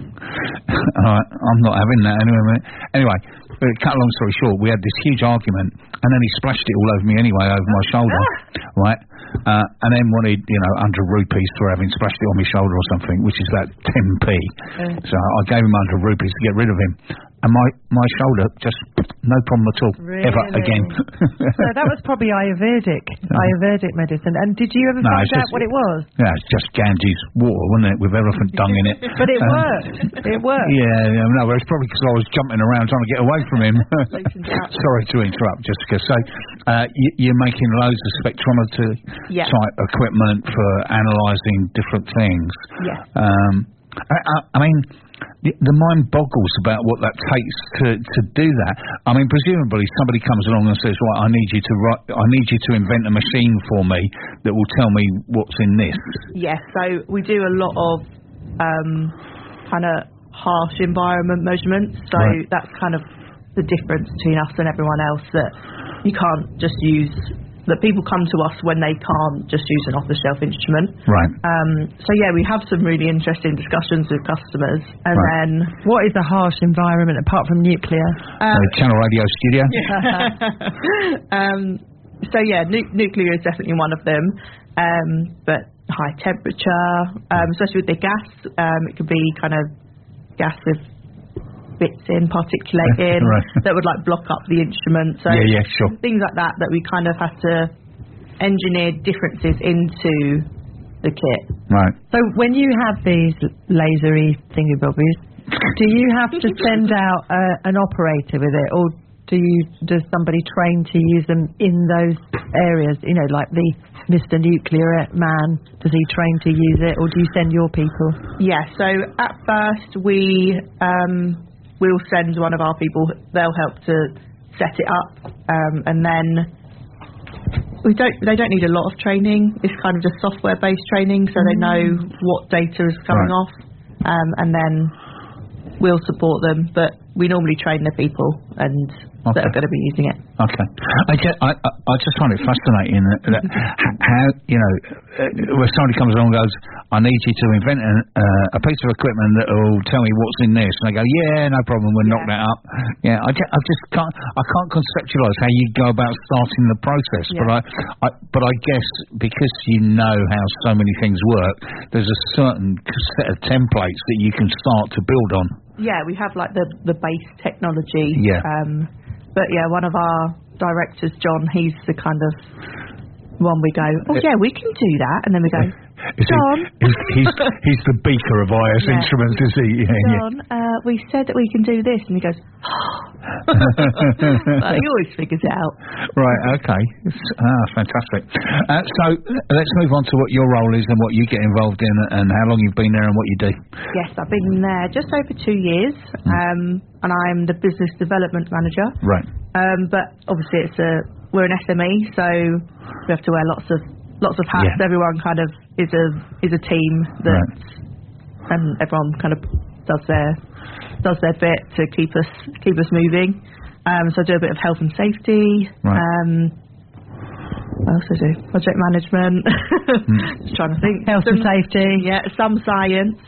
All right, I'm not having that anyway. Anyway, cut a long story short, we had this huge argument, and then he splashed it all over me anyway, over my shoulder, right? Uh, and then wanted, you know, one hundred rupees for having splashed it on my shoulder or something, which is about ten p. Mm. So I gave him one hundred rupees to get rid of him. And my, my shoulder, just no problem at all, Really? ever again. So that was probably Ayurvedic, Ayurvedic medicine. And did you ever No, find it's out just- what it was? Yeah, it's just Ganges water, wasn't it, with elephant dung in it. But it Um, worked. It worked. Yeah, yeah, no, but it's probably because I was jumping around trying to get away from him. Loosened out. Sorry to interrupt, Jessica. So, uh, you, you're making loads of spectrometer Yeah. type equipment for analysing different things. Yeah. Um, I, I, I mean, the, the mind boggles about what that takes to, to do that. I mean, presumably somebody comes along and says, "Right, I need you to write, I need you to invent a machine for me that will tell me what's in this." Yeah, so we do a lot of um, kind of harsh environment measurements. So Right. that's kind of the difference between us and everyone else, that you can't just use, that people come to us when they can't just use an off-the-shelf instrument. Right. Um, so yeah, we have some really interesting discussions with customers, and Right. then What is a harsh environment apart from nuclear? uh, Uh, Channel Radio Studio. um, so yeah, nu- nuclear is definitely one of them, um, but high temperature, um, especially with the gas, um, it could be kind of gas with bits in, particulate in, Right. that would like block up the instrument. So Yeah, yeah, sure. things like that that we kind of have to engineer differences into the kit. Right. So when you have these lasery thingy-bobbies, do you have to send out uh, an operator with it, or do you does somebody train to use them in those areas? You know, like the Mister Nuclear Man, does he train to use it, or do you send your people? Yeah, so at first we um, we'll send one of our people. They'll help to set it up, um, and then we don't. They don't need a lot of training. It's kind of just software-based training, so they know what data is coming Right. off, um, and then we'll support them. But we normally train the people and that Okay. are going to be using it. Okay. I, get, I, I I just find it fascinating that, that h- how, you know, uh, when somebody comes along and goes, "I need you to invent an, uh, a piece of equipment that will tell me what's in this," and I go, "Yeah, no problem, we'll knock that up." Yeah, I, ju- I just can't, I can't conceptualise how you go about starting the process, but I, I, but I guess because you know how so many things work, there's a certain set of templates that you can start to build on. Yeah, we have like the the base technology. Yeah. Um, but yeah, one of our directors, John, he's the kind of one we go, "Oh yeah, we can do that," and then we go, Is he, John. he's, he's, he's the beaker of I S Yeah. instruments, is he? Yeah, yeah. John, uh, we said that we can do this, and he goes, like, he always figures it out. Right, okay. It's- Ah, fantastic. Uh, so let's move on to what your role is and what you get involved in and how long you've been there and what you do. Yes, I've been there just over two years, um, and I'm the business development manager. Right. Um, but obviously, it's a we're an S M E, so we have to wear lots of lots of hats. Yeah. Everyone kind of is a is a team that, and everyone kind of does their does their bit to keep us keep us moving. Um, so I do a bit of health and safety. Right. Um, what else do I do? Project management. Just trying to think. Health and safety. Yeah, some science.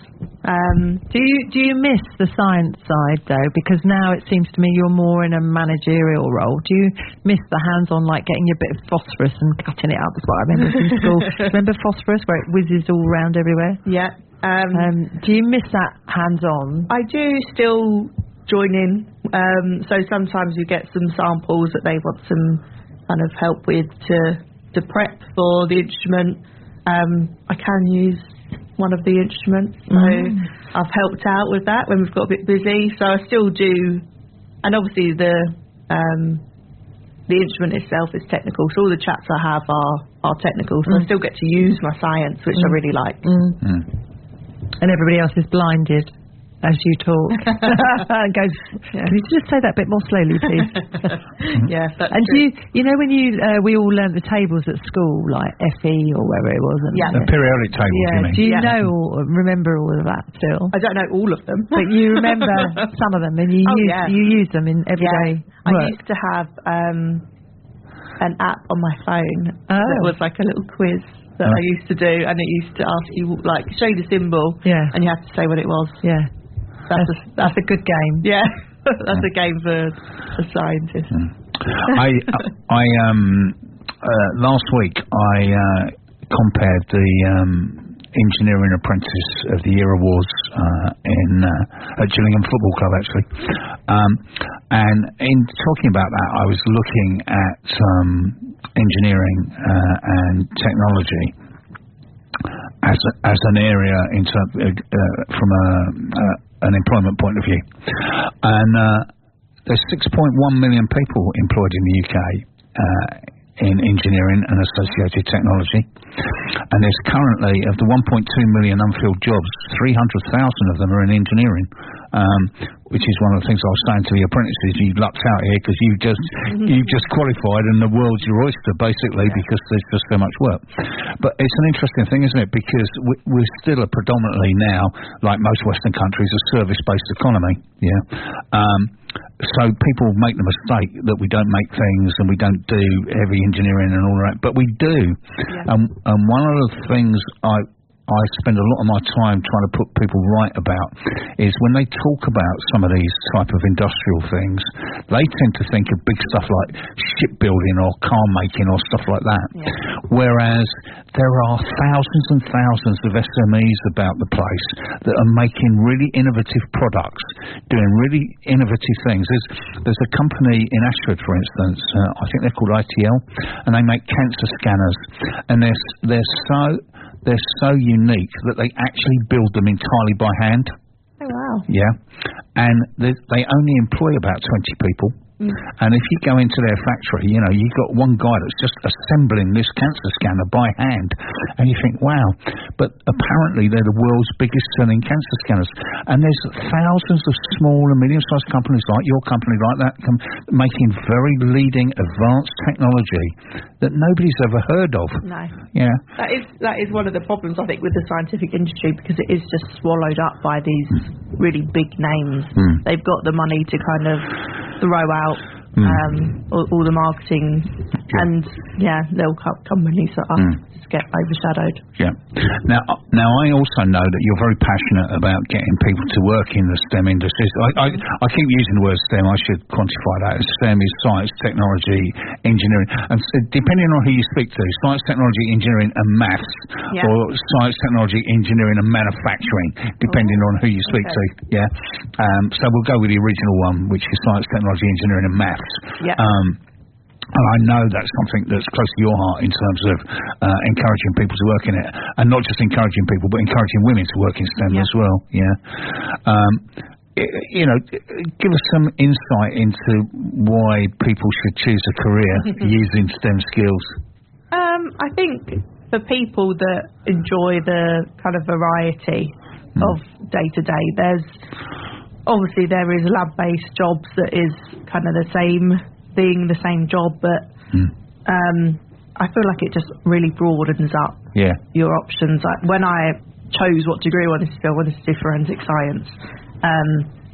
Um, Do you do you miss the science side though? Because now it seems to me you're more in a managerial role. Do you miss the hands-on, like getting your bit of phosphorus and cutting it up? That's what I remember from school. Remember phosphorus where it whizzes all around everywhere? yeah. Um, Um, do you miss that hands-on? I do still join in. Um, so sometimes you get some samples that they want some kind of help with to to prep for the instrument. Um, I can use one of the instruments, so Mm. I've helped out with that when we've got a bit busy. So I still do, and obviously the um, the instrument itself is technical. So all the chats I have are are technical. So Mm. I still get to use my science, which I really like. Mm. Mm. And everybody else is blinded as you talk. And goes, can you just say that a bit more slowly, please? Yeah. That's And do true. you, you know, when you uh, we all learnt the tables at school, like F E or wherever it was. And Yeah. The periodic table, Yeah. you mean? Do you Yeah. know or remember all of that still? I don't know all of them, But you remember some of them, and you Oh, use yeah. you use them in everyday I work. used to have um, an app on my phone Oh. that was like a little quiz that Oh. I used to do, and it used to ask you, like, show you the symbol, Yeah. and you have to say what it was. Yeah, That's, that's, a, that's a good game. yeah, that's a game for a scientist. I I um uh, last week I uh, compared the um, Engineering Apprentice of the Year awards uh, in uh, at Gillingham Football Club actually, um, and in talking about that I was looking at um, engineering uh, and technology as a, as an area in term, uh, uh, from a, uh, an employment point of view, and uh, there's six point one million people employed in the U K uh, in engineering and associated technology, and there's currently, of the one point two million unfilled jobs, three hundred thousand of them are in engineering, um, which is one of the things I was saying to the apprentices. You lucked out here because you just you just qualified and the world's your oyster basically, because there's just so much work. But it's an interesting thing, isn't it? Because we, we're still a predominantly now, like most Western countries, a service-based economy. Yeah. Um, So people make the mistake that we don't make things and we don't do heavy engineering and all that, but we do. Yeah. Um, and one of the things I I spend a lot of my time trying to put people right about is when they talk about some of these type of industrial things, they tend to think of big stuff like shipbuilding or car making or stuff like that. Yeah. Whereas there are thousands and thousands of S M Es about the place that are making really innovative products, doing really innovative things. There's, there's a company in Ashford, for instance, uh, I think they're called I T L, and they make cancer scanners, and they're, they're so they're so unique that they actually build them entirely by hand. Oh, wow. Yeah, and they, they only employ about twenty people. Mm. And if you go into their factory, you know, you've got one guy that's just assembling this cancer scanner by hand, and you think, wow. But apparently they're the world's biggest selling cancer scanners. And there's thousands of small and medium-sized companies like your company, like that, com- making very leading advanced technology that nobody's ever heard of. No. Yeah. That is that is one of the problems, I think, with the scientific industry, because it is just swallowed up by these really big names. Mm. They've got the money to kind of throw out Mm. um, all, all the marketing, Yeah. and yeah, little co- companies that us Mm. just get overshadowed. Yeah. Now, now I also know that you're very passionate about getting people to work in the STEM industries. I, I, I keep using the word STEM. I should quantify that. STEM is science, technology, engineering, and so depending on who you speak to, science, technology, engineering, and maths, Yeah. or science, technology, engineering, and manufacturing, depending on who you speak Okay. to. Yeah. Um, so we'll go with the original one, which is science, technology, engineering, and maths. Yeah. Um, and I know that's something that's close to your heart in terms of uh, encouraging people to work in it, and not just encouraging people, but encouraging women to work in STEM Yeah. as well. Yeah. Um, i- you know, give us some insight into why people should choose a career using STEM skills. Um, I think for people that enjoy the kind of variety Mm. of day to day, there's obviously there is lab-based jobs that is kind of the same thing, the same job, but Mm. um, I feel like it just really broadens up Yeah. your options. Like when I chose what degree I wanted to do, I wanted to do forensic science, um,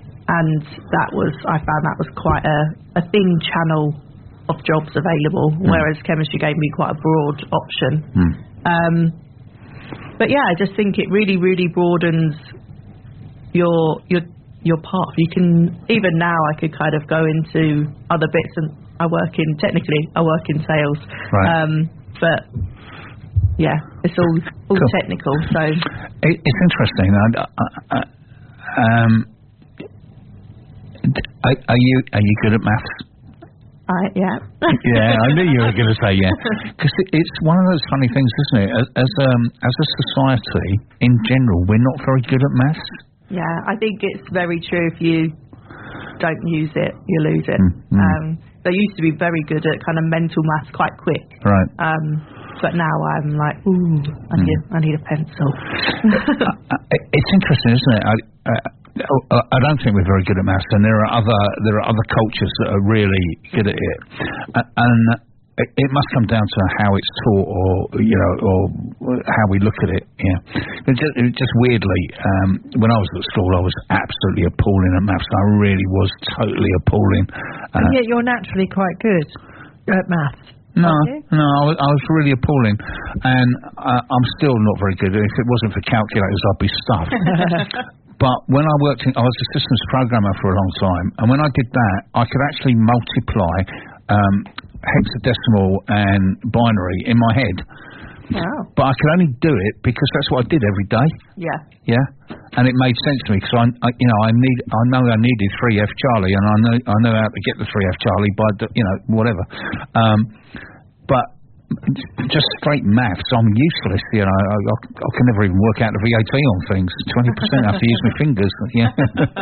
and that was I found that was quite a, a thin channel of jobs available, Mm. whereas chemistry gave me quite a broad option. Mm. Um, but yeah, I just think it really, really broadens your your your path. You can, even now I could kind of go into other bits, and I work in, technically I work in sales, Right. um, but yeah, it's all all Cool. technical. So It, it's interesting. I, I, I, um, are, are you are you good at maths? I yeah. Yeah, I knew you were going to say yeah, because it, it's one of those funny things, isn't it? As as, um, as a society in general, we're not very good at maths. Yeah, I think it's very true. If you don't use it, you lose it. Mm, mm. Um, I used to be very good at kind of mental maths quite quick. Right. Um, but now I'm like, ooh, I need, Mm. I need a pencil. Uh, it's interesting, isn't it? I, uh, I don't think we're very good at maths, and there are other there are other cultures that are really good at it, uh, and it, it must come down to how it's taught, or you know, or how we look at it. Yeah, it just, it just weirdly, um, when I was at school, I was absolutely appalling at maths. I really was totally appalling. Uh, And yet you're naturally quite good at maths. No, aren't you? no, I was, I was really appalling, and uh, I'm still not very good. If it wasn't for calculators, I'd be stuffed. But when I worked in, I was a systems programmer for a long time, and when I did that, I could actually multiply um, hexadecimal and binary in my head. Wow. But I could only do it because that's what I did every day. Yeah. Yeah, and it made sense to me because I, I, you know, I need, I know I needed three F Charlie, and I know, I know how to get the three F Charlie by, the, you know, whatever. Um, but just straight maths, I'm useless. You know, I, I, I can never even work out the V A T on things. Twenty percent I have to use my fingers. Yeah.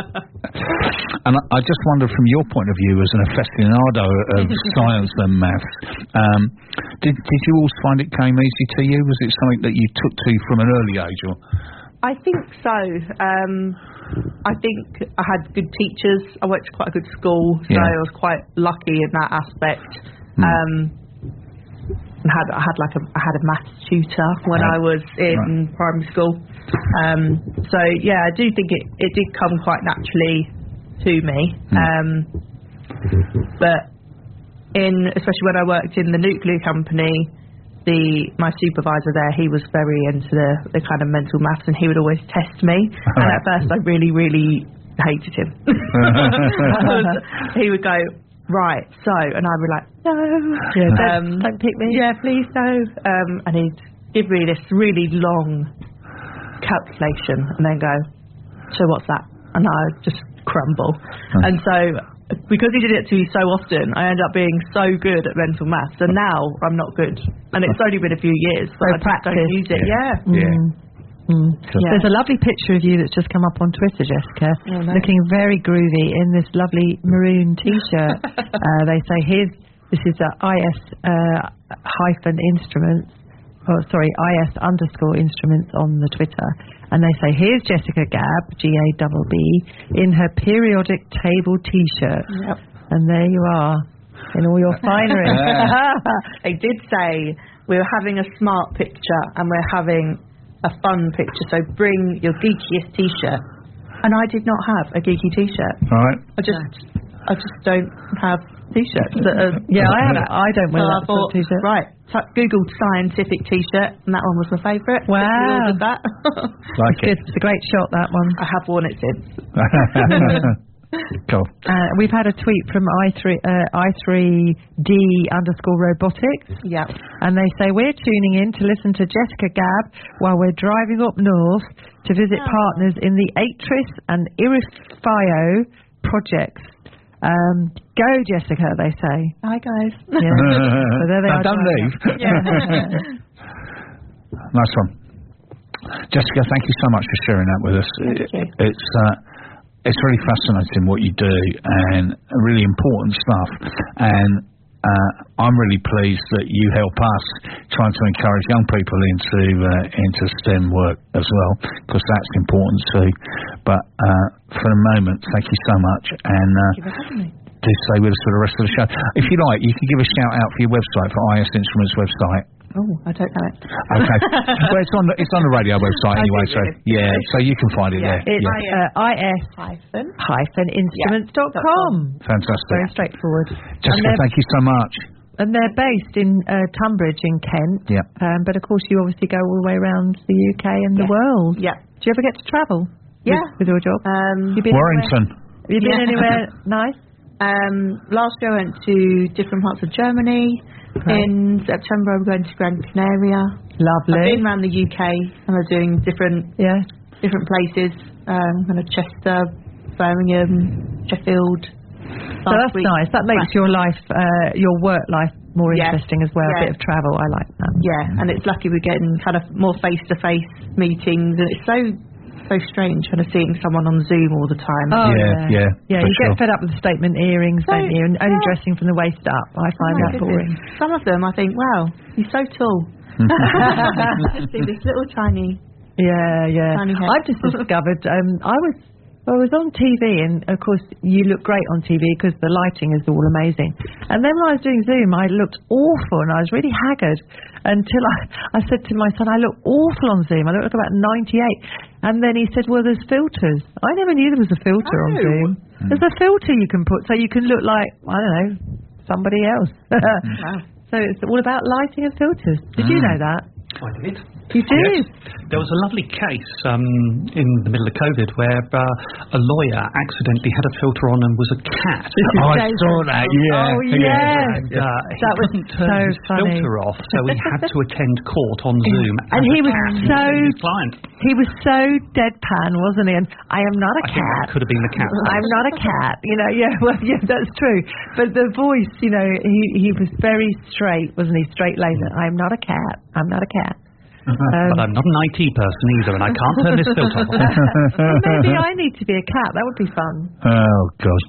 And I, I just wonder, from your point of view as an aficionado of science and maths, um, did did you always find it came easy to you? Was it something that you took to from an early age, or? I think so. Um, I think I had good teachers. I went to quite a good school, so Yeah. I was quite lucky in that aspect. Mm. Um, and had I had like a I had a maths tutor when Right. I was in Right. primary school. Um, so yeah, I do think it, it did come quite naturally to me. Mm. Um, but in especially when I worked in the nuclear company, the my supervisor there, he was very into the, the kind of mental maths, and he would always test me. And at first I really, really hated him. He would go, right, so, and I'd be like, no, Yeah, don't, um, don't pick me. yeah, please no. Um, and he'd give me this really long calculation and then go, so what's that? And I'd just crumble. And so, because he did it to me so often, I ended up being so good at mental maths, and now I'm not good. And it's only been a few years, but I just practice. don't use it. Yeah. Yeah. Mm. Cool. There's a lovely picture of you that's just come up on Twitter, Jessica, Oh, nice. looking very groovy in this lovely maroon T-shirt. uh, they say here's this is a I S uh, hyphen instruments. Oh, sorry, I S underscore instruments on the Twitter, and they say here's Jessica Gabb, G A B B, in her periodic table T-shirt, Yep. and there you are in all your finery. They did say we were having a smart picture and we're having a fun picture, so bring your geekiest T-shirt. And I did not have a geeky T-shirt. Right. I just, I just don't have T-shirts that are. Yeah, I have. I don't wear So I that sort of thought, T-shirt. right, so I googled scientific T-shirt, and that one was my favourite. Wow. So we ordered that. Like Good. it. It's a great shot, that one. I have worn it since. Cool. Uh, we've had a tweet from I three uh, I three D underscore robotics, Yeah. and they say we're tuning in to listen to Jessica Gabb while we're driving up north to visit Oh. partners in the Atris and Irifio projects. Um, go, Jessica, they say. Hi guys. Yeah. So there they No, are. don't driving leave. up. Yeah. Nice one. Jessica, thank you so much for sharing that with us. Thank It- you. It's uh, it's really fascinating what you do, and really important stuff. And uh, I'm really pleased that you help us trying to encourage young people into uh, into STEM work as well, because that's important too. But uh, for the moment, thank you so much, and uh, Thank you for having me. do stay with us for the rest of the show. If you like, you can give a shout out for your website, for I S Instruments website. Oh, I don't know it. Okay. Well, it's on the, it's on the radio website I anyway, do, so yeah. yeah, so you can find it Yeah. there. It's Yeah. uh, I S Hyphen. hyphen instruments dot com. Fantastic. Very straightforward. Jessica, And they're- thank you so much. And they're based in uh, Tunbridge in Kent. Yep. Um, but of course, you obviously go all the way around the U K and the Yeah. world. Yeah. Do you ever get to travel? Yeah. With, with your job? Um, you been Warrington. Anywhere, have you been Yeah. anywhere nice? Um, last year I went to different parts of Germany. Right. In September I'm going to Gran Canaria. Lovely. I've been around the U K and I'm doing different Yeah. different places. Um, kind of Chester, Birmingham, Sheffield. So that's nice. That makes your life, uh, your work life more Yeah. interesting as well. Yeah. A bit of travel. I like that. Yeah, and it's lucky we're getting kind of more face-to-face meetings, and it's so so strange kind of seeing someone on Zoom all the time. Oh, Yeah, yeah. yeah, Yeah, for you sure. get fed up with the statement earrings, So, don't you? And only yeah. dressing from the waist up. I find Oh my that goodness. boring. Some of them, I think, wow, he's so tall. Just see this little tiny. Yeah, yeah. Tiny head. I've just discovered, um, I was I was on T V, and of course you look great on T V because the lighting is all amazing. And then when I was doing Zoom, I looked awful, and I was really haggard until I, I said to my son, I look awful on Zoom. I look like about ninety-eight. And then he said, well, there's filters. I never knew there was a filter on Oh. Zoom. There's a filter you can put so you can look like, I don't know, somebody else. Wow. So it's all about lighting and filters. Did you know that? I did. You did? Yes. There was a lovely case um, in the middle of COVID where uh, a lawyer accidentally had a filter on and was a cat. Oh, I saw that, yeah. Oh, yeah. yes. And uh, he That was couldn't turn so his funny. filter off, so he had to attend court on Zoom. And as he a was cat so instead of his client. he was so deadpan, wasn't he? And I am not a I think cat. that could have been the cat. I'm not a cat. You know, yeah, well, yeah, that's true. But the voice, you know, he he was very straight, wasn't he? Straight laced. I'm not a cat. I'm not a cat. Um, But I'm not an I T person either, and I can't turn this filter off. maybe I need to be a cat. That would be fun. Oh,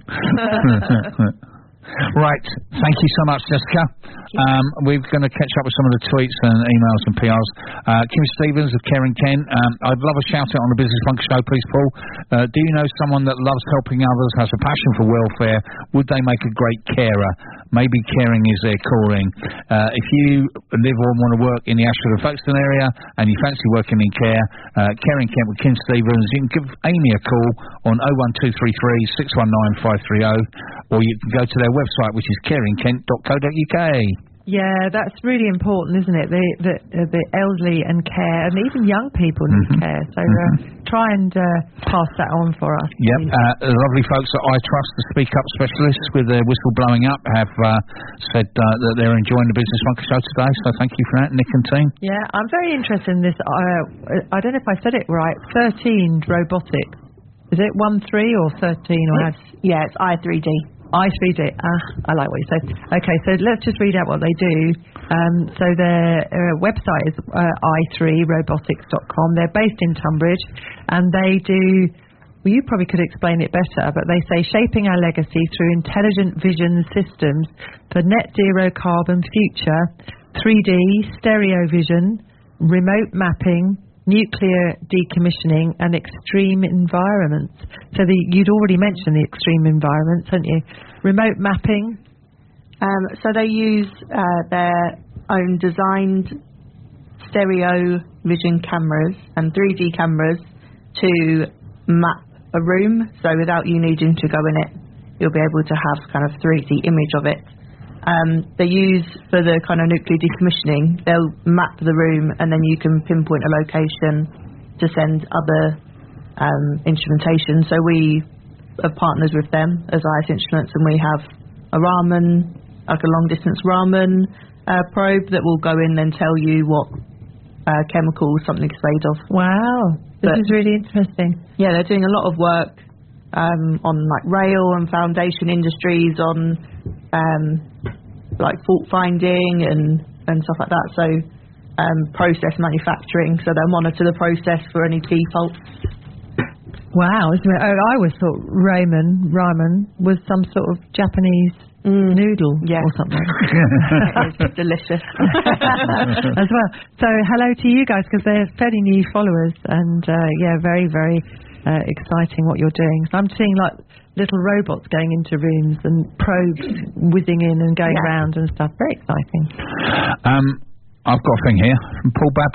God. Right, thank you so much, Jessica. Um, we're going to catch up with some of the tweets and emails and P Rs. Uh, Kim Stevens of Care and Ken. Um, I'd love a shout out on the Business Funk Show, please, Paul. Uh, do you know someone that loves helping others, has a passion for welfare? Would they make a great carer? Maybe caring is their calling. Uh, if you live or want to work in the Ashford and Folkestone area and you fancy working in care, uh, Care and Kent with Kim Stevens, you can give Amy a call on oh one two three three, six one nine, five three oh, or you can go to their website, which is caring kent dot co dot u k. Yeah, that's really important, isn't it? The the, uh, the elderly and care, and even young people need Mm-hmm. care. So uh, try and uh, pass that on for us. Yep, uh, the lovely folks at I Trust, the Speak Up specialists with their whistle blowing up, have uh, said uh, that they're enjoying the Business Funk Show today, so thank you for that, Nick and team. Yeah, I'm very interested in this. Uh, I don't know if I said it right. thirteen robotics. Is it one three or thirteen or? It's, yeah, it's I three D. I three D. Ah, I like what you said. Okay, so let's just read out what they do. Um, so their uh, website is uh, i three robotics dot com. They're based in Tunbridge, and they do. Well, you probably could explain it better, but they say shaping our legacy through intelligent vision systems for net zero carbon future, three D stereo vision, remote mapping, nuclear decommissioning and extreme environments. So the, you'd already mentioned the extreme environments, hadn't you? Remote mapping. Um, so they use uh, their own designed stereo vision cameras and three D cameras to map a room. So without you needing to go in it, you'll be able to have kind of three D image of it. Um, they use for the kind of nuclear decommissioning, they'll map the room and then you can pinpoint a location to send other um, instrumentation. So we are partners with them as I S Instruments, and we have a Raman, like a long distance Raman uh, probe that will go in and tell you what uh, chemicals something's made of. Wow, this But- is really interesting. Yeah, they're doing a lot of work um, on like rail and foundation industries, on um, like fault finding and, and stuff like that. So um, process manufacturing, so they'll monitor the process for any defaults. Wow, isn't it? Oh, I always thought ramen, ramen was some sort of Japanese noodle Yeah. or something. It is delicious. As well. So hello to you guys, because they're fairly new followers, and uh, yeah, very, very uh, exciting what you're doing. So I'm seeing like little robots going into rooms and probes whizzing in and going Yeah. around and stuff. Very exciting. Um, I've got a thing here from Paul Babra.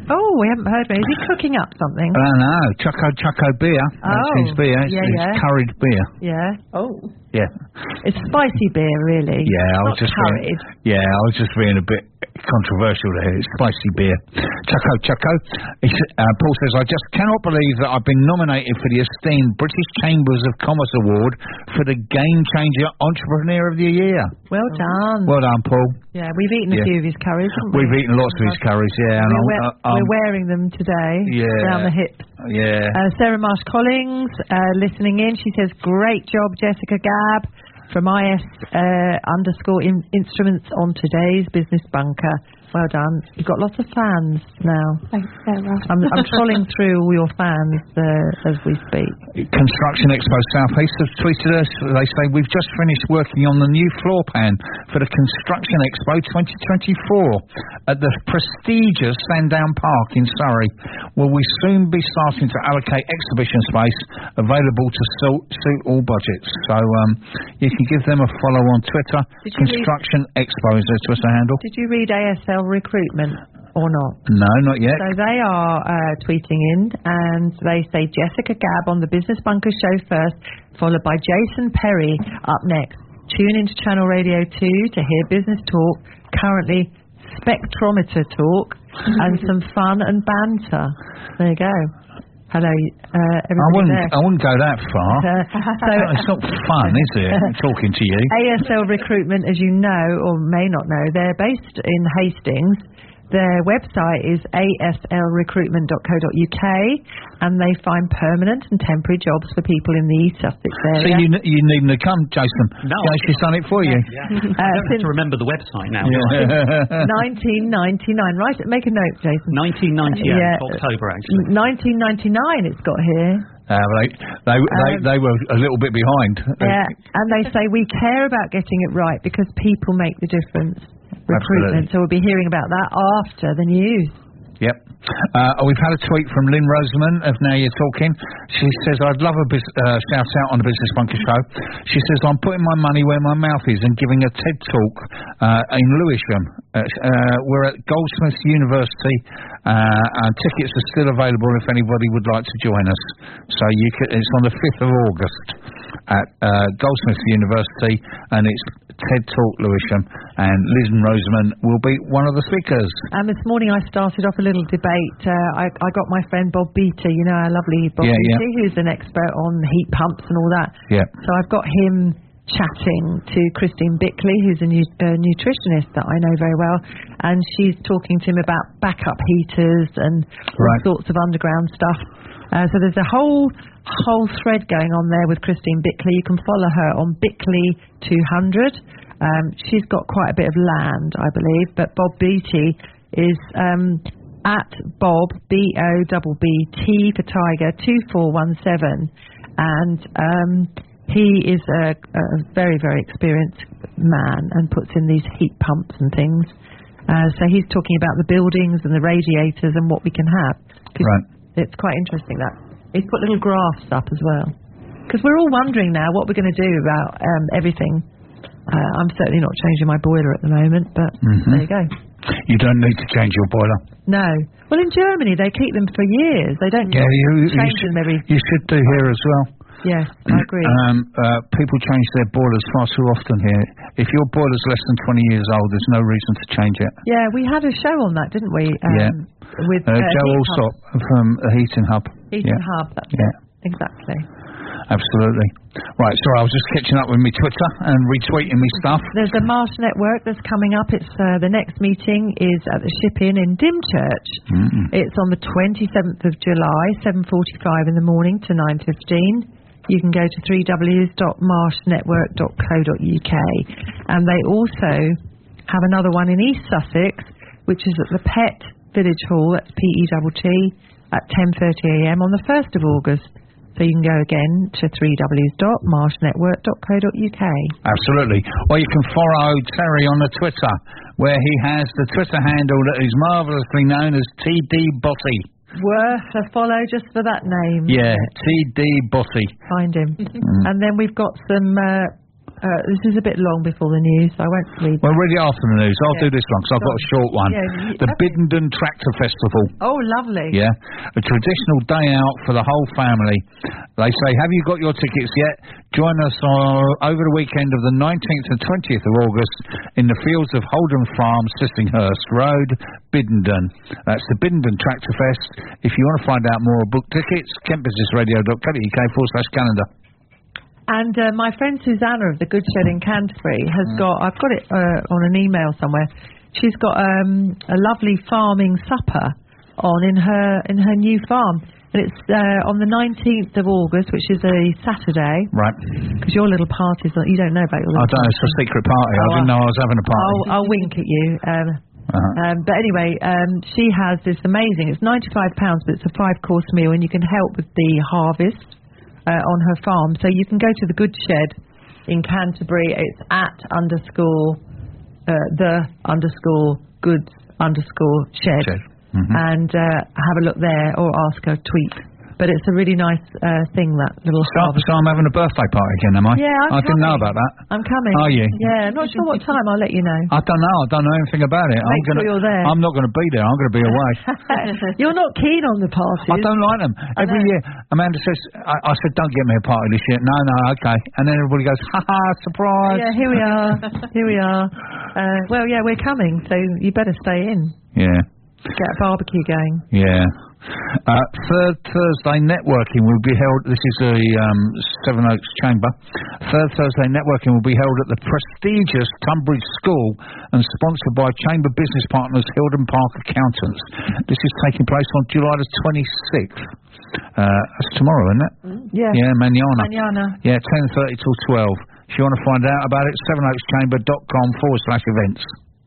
Oh, we haven't heard from him. Is he cooking up something? I don't know. Choco Choco beer. That's Oh, his beer. It's, yeah, it's yeah. curried beer. Yeah. Oh. Yeah. It's spicy beer, really. Yeah, I was Not just being, curried. yeah, I was just being a bit controversial there. It's spicy beer. Choco Choco. It's, uh, Paul says, I just cannot believe that I've been nominated for the esteemed British Chambers of Commerce Award for the Game Changer Entrepreneur of the Year. Well done. Well done, Paul. Yeah, we've eaten a Yeah. few of his curries, haven't we? We've eaten lots of his curries, yeah. And We're, I'm, we- uh, um, we're wearing them today. Yeah. Down the hip. yeah. Uh, Sarah Marsh Collins, uh, listening in. She says, great job, Jessica Gabb, from I S uh, underscore in, instruments on today's Business Bunker. Well done. You've got lots of fans now. Thanks, Sarah. I'm, I'm trolling through all your fans uh, as we speak. Construction Expo South East have tweeted us. They say, we've just finished working on the new floor plan for the Construction Expo twenty twenty-four at the prestigious Sandown Park in Surrey. Will we soon be starting to allocate exhibition space available to suit, suit all budgets? So um, you can give them a follow on Twitter. Did you Construction read, Expo is their Twitter handle. Did you read A S L Recruitment or not? No, not yet. So they are uh, tweeting in, and they say Jessica Gabb on the Business Bunker show first, followed by Jason Perry up next. Tune into Channel Radio two to hear business talk, currently spectrometer talk, and some fun and banter. There you go. Hello, uh, I everybody wouldn't. there. I wouldn't go that far. Uh, so It's not fun, is it? Talking to you. A S L Recruitment, as you know or may not know, they're based in Hastings. Their website is a s l recruitment dot co dot u k, and they find permanent and temporary jobs for people in the East Sussex So area. you n- you needn't have come, Jason. No. Yeah, she's done it for you. Yeah. I don't have since- to remember the website now. nineteen ninety-nine. Right, make a note, Jason. nineteen ninety-eight, Yeah. October, actually. nineteen ninety-nine it's got here. Uh, they, they, they, Um, they were a little bit behind. Yeah, and they say we care about getting it right because people make the difference. Recruitment. Absolutely. So we'll be hearing about that after the news. Yep. Uh, we've had a tweet from Lynn Roseman of Now You're Talking. She says, I'd love a bus- uh, shout out on the Business Bunker show. She says, I'm putting my money where my mouth is and giving a TED talk uh, in Lewisham. Uh, uh, we're at Goldsmiths University uh, and tickets are still available if anybody would like to join us. So you can, it's on the fifth of August at uh, Goldsmiths University, and it's TED Talk Lewisham, and Liz and Roseman will be one of the speakers. And this morning I started off a little debate. Uh, I, I got my friend Bob Beattie, you know, our lovely Bob Yeah, Beattie, yeah. who's an expert on heat pumps and all that. Yeah. So I've got him chatting to Christine Bickley, who's a nu- uh, nutritionist that I know very well, and she's talking to him about backup heaters and all Right. sorts of underground stuff. Uh, so there's a whole whole thread going on there with Christine Bickley. You can follow her on Bickley two hundred. Um, she's got quite a bit of land, I believe, but Bob Beattie is um, at Bob, B O B B T for Tiger, two four one seven, and um, he is a, a very, very experienced man and puts in these heat pumps and things. Uh, so he's talking about the buildings and the radiators and what we can have. 'Cause Right. It's quite interesting that. He's put little graphs up as well. Because we're all wondering now what we're going to do about um, everything. Uh, I'm certainly not changing my boiler at the moment, but Mhm. there you go. You don't need to change your boiler. No. Well, in Germany, they keep them for years. They don't Yeah, you, you, change should, them every... you should do here as well. Yes, I agree. Um, uh, people change their boilers far too often here. If your boiler's less than twenty years old, there's no reason to change it. Yeah, we had a show on that, didn't we? Um, Yeah. With Uh, uh, Joe heat Allsop pumps. from the Heating Hub. Heating yeah. Hub, that's Yeah. it. Exactly. Absolutely. Right, sorry, I was just catching up with me Twitter and retweeting me stuff. There's a Marsh Network that's coming up. It's uh, the next meeting is at the Ship Inn in Dymchurch. Mm. It's on the twenty-seventh of July, seven forty-five in the morning to nine fifteen. You can go to w w w dot marsh network dot co dot u k. And they also have another one in East Sussex, which is at the Pet Village Hall, that's P E T T, at ten thirty a m on the first of August. So you can go again to w w w dot marsh network dot co dot u k. Absolutely. Or you can follow Terry on the Twitter, where he has the Twitter handle that is marvellously known as T D Botty. Worth a follow just for that name. Yeah, T D Botty. Find him. And then we've got some uh, Uh, this is a bit long before the news, so I won't read. Well, read it after the news. I'll Yeah. do this one because I've got a short one. Yeah, you- the okay. Biddenden Tractor Festival. Oh, lovely. Yeah, a traditional day out for the whole family. They say, have you got your tickets yet? Join us on, over the weekend of the nineteenth and twentieth of August in the fields of Holden Farm, Sissinghurst Road, Biddenden. That's the Biddenden Tractor Fest. If you want to find out more or book tickets, kent business radio dot co dot uk forward slash calendar. And uh, my friend Susanna of the Good Shed in Canterbury has Mm. got, I've got it uh, on an email somewhere, she's got um, a lovely farming supper on in her in her new farm. And it's uh, on the nineteenth of August, which is a Saturday. Right. Because your little party's not, you don't know about your I little don't know, it's a secret party. I Oh, didn't know I was having a party. I'll, I'll wink at you. Um, Uh-huh. um, but anyway, um, she has this amazing, it's ninety-five pounds, but it's a five-course meal, and you can help with the harvest uh, on her farm. So you can go to the Good Shed in Canterbury. It's at underscore, uh, the underscore goods underscore shed. Shed. Mm-hmm. And uh, have a look there or ask her tweet. But it's a really nice uh, thing, that little So, harvest. so I'm having a birthday party again, am I? Yeah, I'm I didn't know coming. about that. I'm coming. Are you? Yeah, I'm not sure what time. I'll let you know. I don't know. I don't know anything about it. I'm Make sure gonna, you're there. I'm not going to be there. I'm going to be away. You're not keen on the parties. I don't like them. Every know. year, Amanda says, I, I said, don't get me a party this year. No, no, okay. And then everybody goes, ha ha, surprise. Yeah, here we are. Here we are. Uh, well, yeah, we're coming, so you better stay in. Yeah. Get a barbecue going. Yeah. Uh, third Thursday networking will be held. This is the um, Seven Oaks Chamber. Third Thursday networking will be held at the prestigious Tunbridge School and sponsored by Chamber Business Partners Hilden Park Accountants. This is taking place on July the twenty-sixth. Uh, that's tomorrow, isn't it? Yeah. Yeah, manana. Manana. Yeah, ten thirty till twelve. If you want to find out about it, seven oaks chamber dot com forward slash events.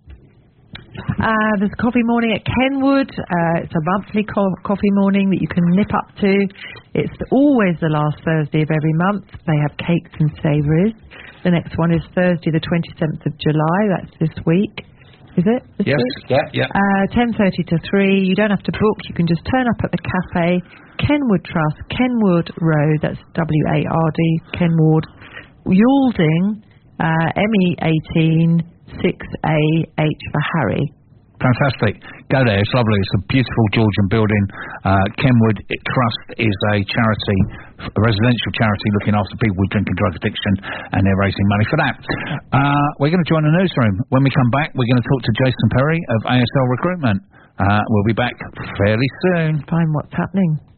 Uh, there's coffee morning at Kenwood. Uh, it's a monthly co- coffee morning that you can nip up to. It's always the last Thursday of every month. They have cakes and savouries. The next one is Thursday the twenty-seventh of July. That's this week. Is it? This Yes, week? yeah, yeah. Uh, ten thirty to three. You don't have to book. You can just turn up at the cafe. Kenwood Trust, Kenwood Road. That's W A R D, Kenwood. Yalding, uh, M E eighteen six A H for Harry. Fantastic. Go there. It's lovely. It's a beautiful Georgian building. Uh, Kenwood Trust is a charity, a residential charity looking after people with drink and drug addiction, and they're raising money for that. Uh, we're going to join the newsroom. When we come back, we're going to talk to Jason Perry of A S L Recruitment. Uh, we'll be back fairly soon. Find what's happening.